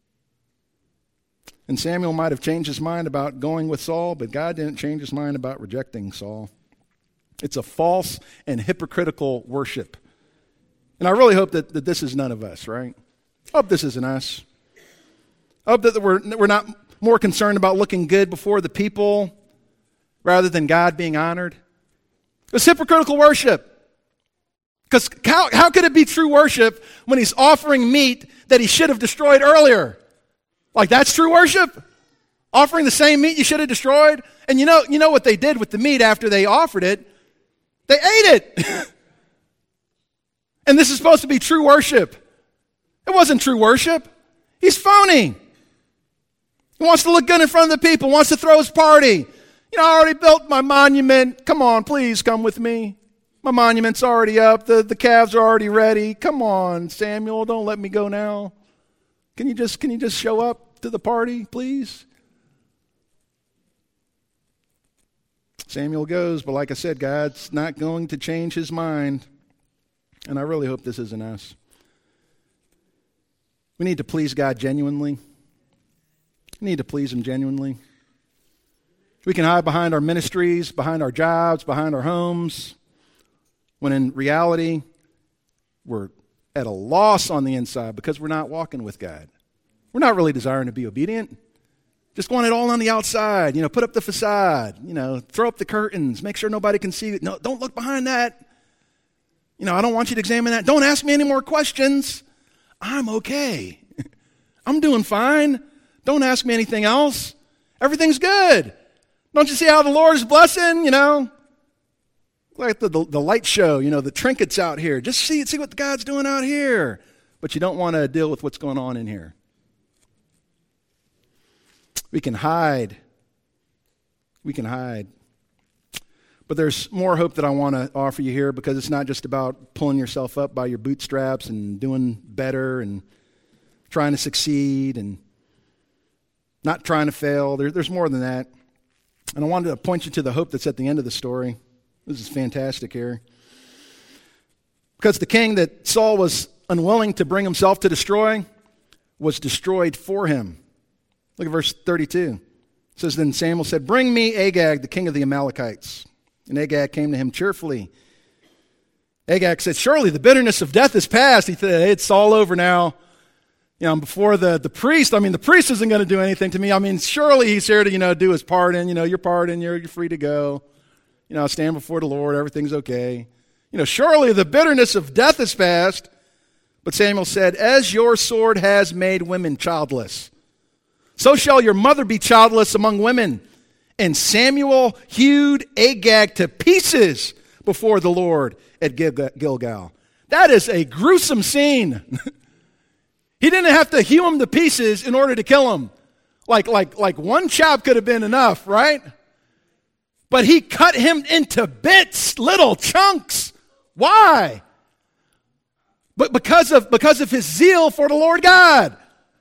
B: And Samuel might have changed his mind about going with Saul, but God didn't change his mind about rejecting Saul. It's a false and hypocritical worship. And I really hope that, that this is none of us, right? I hope this isn't us. I hope that we're, we're not more concerned about looking good before the people rather than God being honored. It's hypocritical worship. Because how, how could it be true worship when he's offering meat that he should have destroyed earlier? Like, that's true worship? Offering the same meat you should have destroyed? And you know, you know what they did with the meat after they offered it? They ate it. And this is supposed to be true worship. It wasn't true worship. He's phony. He wants to look good in front of the people, wants to throw his party. You know, I already built my monument. Come on, please come with me. My monument's already up. The, the calves are already ready. Come on, Samuel, don't let me go now. Can you just can you just show up to the party, please? Samuel goes, but like I said, God's not going to change his mind. And I really hope this isn't us. We need to please God genuinely. We need to please him genuinely. We can hide behind our ministries, behind our jobs, behind our homes, when in reality, we're at a loss on the inside because we're not walking with God. We're not really desiring to be obedient. Just want it all on the outside. You know, put up the facade. You know, throw up the curtains. Make sure nobody can see it. No, don't look behind that. You know, I don't want you to examine that. Don't ask me any more questions. I'm okay. I'm doing fine. Don't ask me anything else. Everything's good. Don't you see how the Lord is blessing, you know? Like the, the, the light show, you know, the trinkets out here. Just see, see what God's doing out here. but you don't want to deal with what's going on in here. We can hide. We can hide. But there's more hope that I want to offer you here, because it's not just about pulling yourself up by your bootstraps and doing better and trying to succeed and not trying to fail. There, there's more than that. And I wanted to point you to the hope that's at the end of the story. This is fantastic here. Because the king that Saul was unwilling to bring himself to destroy was destroyed for him. Look at verse thirty-two. It says, then Samuel said, bring me Agag, the king of the Amalekites. And Agag came to him cheerfully. Agag said, surely the bitterness of death is past. He said, it's all over now. You know, before the, the priest, I mean, the priest isn't going to do anything to me. I mean, surely he's here to, you know, do his pardon. You know, your pardon, you're, you're free to go. You know, stand before the Lord, everything's okay. You know, surely the bitterness of death is past. But Samuel said, as your sword has made women childless, so shall your mother be childless among women. And Samuel hewed Agag to pieces before the Lord at Gilgal. That is a gruesome scene. He didn't have to hew him to pieces in order to kill him. Like, like, like one chop could have been enough, right? But he cut him into bits, little chunks. Why? But because of, because of his zeal for the Lord God.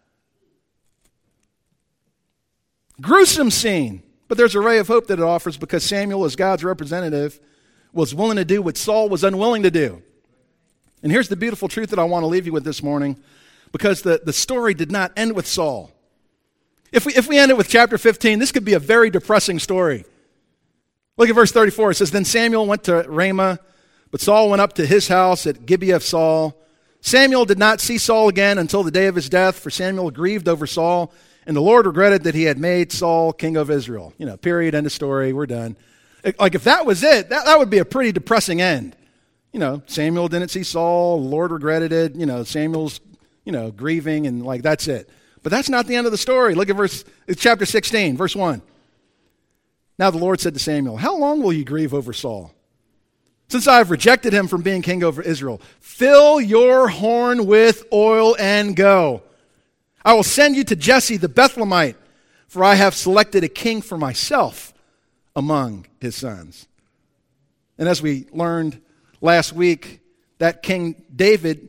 B: Gruesome scene. But there's a ray of hope that it offers, because Samuel, as God's representative, was willing to do what Saul was unwilling to do. And here's the beautiful truth that I want to leave you with this morning, because the, the story did not end with Saul. If we, if we end it with chapter fifteen, this could be a very depressing story. Look at verse thirty-four. It says, then Samuel went to Ramah, but Saul went up to his house at Gibeah of Saul. Samuel did not see Saul again until the day of his death, for Samuel grieved over Saul, and the Lord regretted that he had made Saul king of Israel. You know, period, end of story, we're done. Like, if that was it, that, that would be a pretty depressing end. You know, Samuel didn't see Saul, the Lord regretted it, you know, Samuel's, you know, grieving, and like, that's it. But that's not the end of the story. Look at verse, it's chapter sixteen, verse one. Now the Lord said to Samuel, how long will you grieve over Saul? Since I have rejected him from being king over Israel, fill your horn with oil and go. I will send you to Jesse the Bethlehemite, for I have selected a king for myself among his sons. And as we learned last week, that King David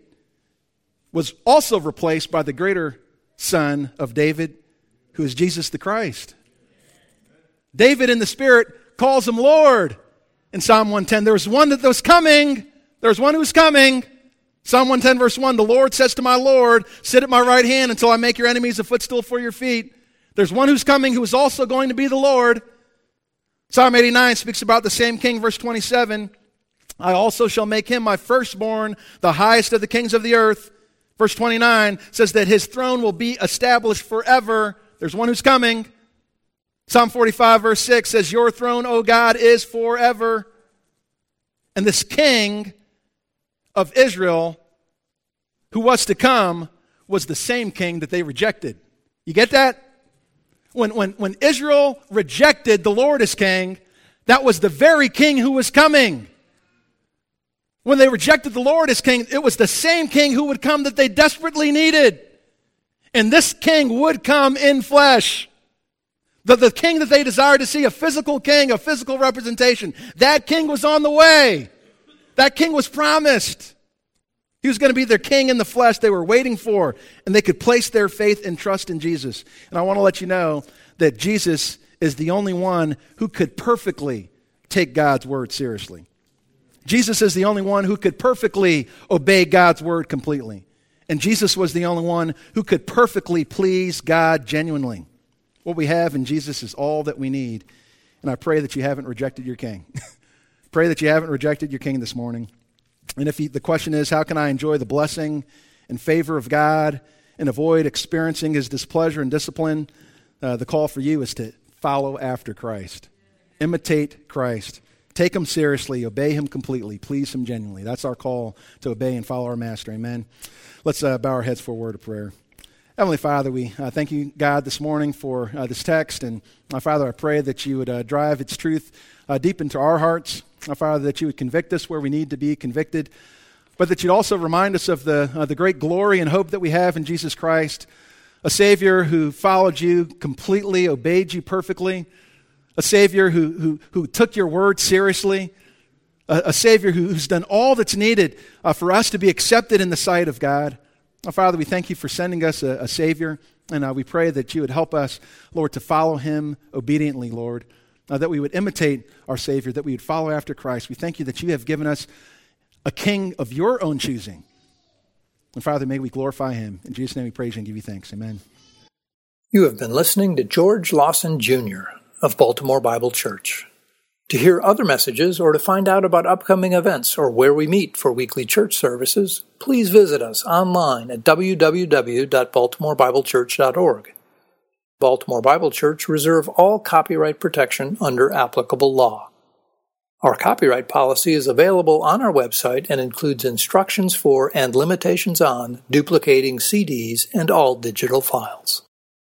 B: was also replaced by the greater son of David, who is Jesus the Christ. David in the Spirit calls him Lord in Psalm one ten. There was one that was coming. There was one who was coming. Psalm one ten verse one, the Lord says to my Lord, sit at my right hand until I make your enemies a footstool for your feet. There's one who's coming who is also going to be the Lord. Psalm eighty-nine speaks about the same king, verse twenty-seven. I also shall make him my firstborn, the highest of the kings of the earth. Verse twenty-nine says that his throne will be established forever. There's one who's coming. Psalm forty-five verse six says, your throne, O God, is forever. And this king of Israel, who was to come, was the same king that they rejected. You get that? When, when, when Israel rejected the Lord as king, that was the very king who was coming. When they rejected the Lord as king, it was the same king who would come that they desperately needed. And this king would come in flesh. The, the king that they desired to see, a physical king, a physical representation, that king was on the way. That king was promised. He was going to be their king in the flesh they were waiting for, and they could place their faith and trust in Jesus. And I want to let you know that Jesus is the only one who could perfectly take God's word seriously. Jesus is the only one who could perfectly obey God's word completely. And Jesus was the only one who could perfectly please God genuinely. What we have in Jesus is all that we need. And I pray that you haven't rejected your king. Pray that you haven't rejected your king this morning. And if you, the question is, how can I enjoy the blessing and favor of God and avoid experiencing his displeasure and discipline? Uh, the call for you is to follow after Christ. Imitate Christ. Take him seriously. Obey him completely. Please him genuinely. That's our call, to obey and follow our master. Amen. Let's uh, bow our heads for a word of prayer. Heavenly Father, we uh, thank you, God, this morning for uh, this text. And my Father, I pray that you would uh, drive its truth uh, deep into our hearts. My Father, that you would convict us where we need to be convicted. but that you'd also remind us of the, uh, the great glory and hope that we have in Jesus Christ, a Savior who followed you completely, obeyed you perfectly, a Savior who, who, who took your word seriously, a, a Savior who, who's done all that's needed uh, for us to be accepted in the sight of God. Oh, Father, we thank you for sending us a, a Savior, and uh, we pray that you would help us, Lord, to follow him obediently, Lord, uh, that we would imitate our Savior, that we would follow after Christ. We thank you that you have given us a King of your own choosing. And Father, may we glorify him. In Jesus' name we praise you and give you thanks. Amen.
A: You have been listening to George Lawson Junior of Baltimore Bible Church. To hear other messages or to find out about upcoming events or where we meet for weekly church services, please visit us online at w w w dot baltimore bible church dot org. Baltimore Bible Church reserve all copyright protection under applicable law. Our copyright policy is available on our website and includes instructions for and limitations on duplicating C Ds and all digital files.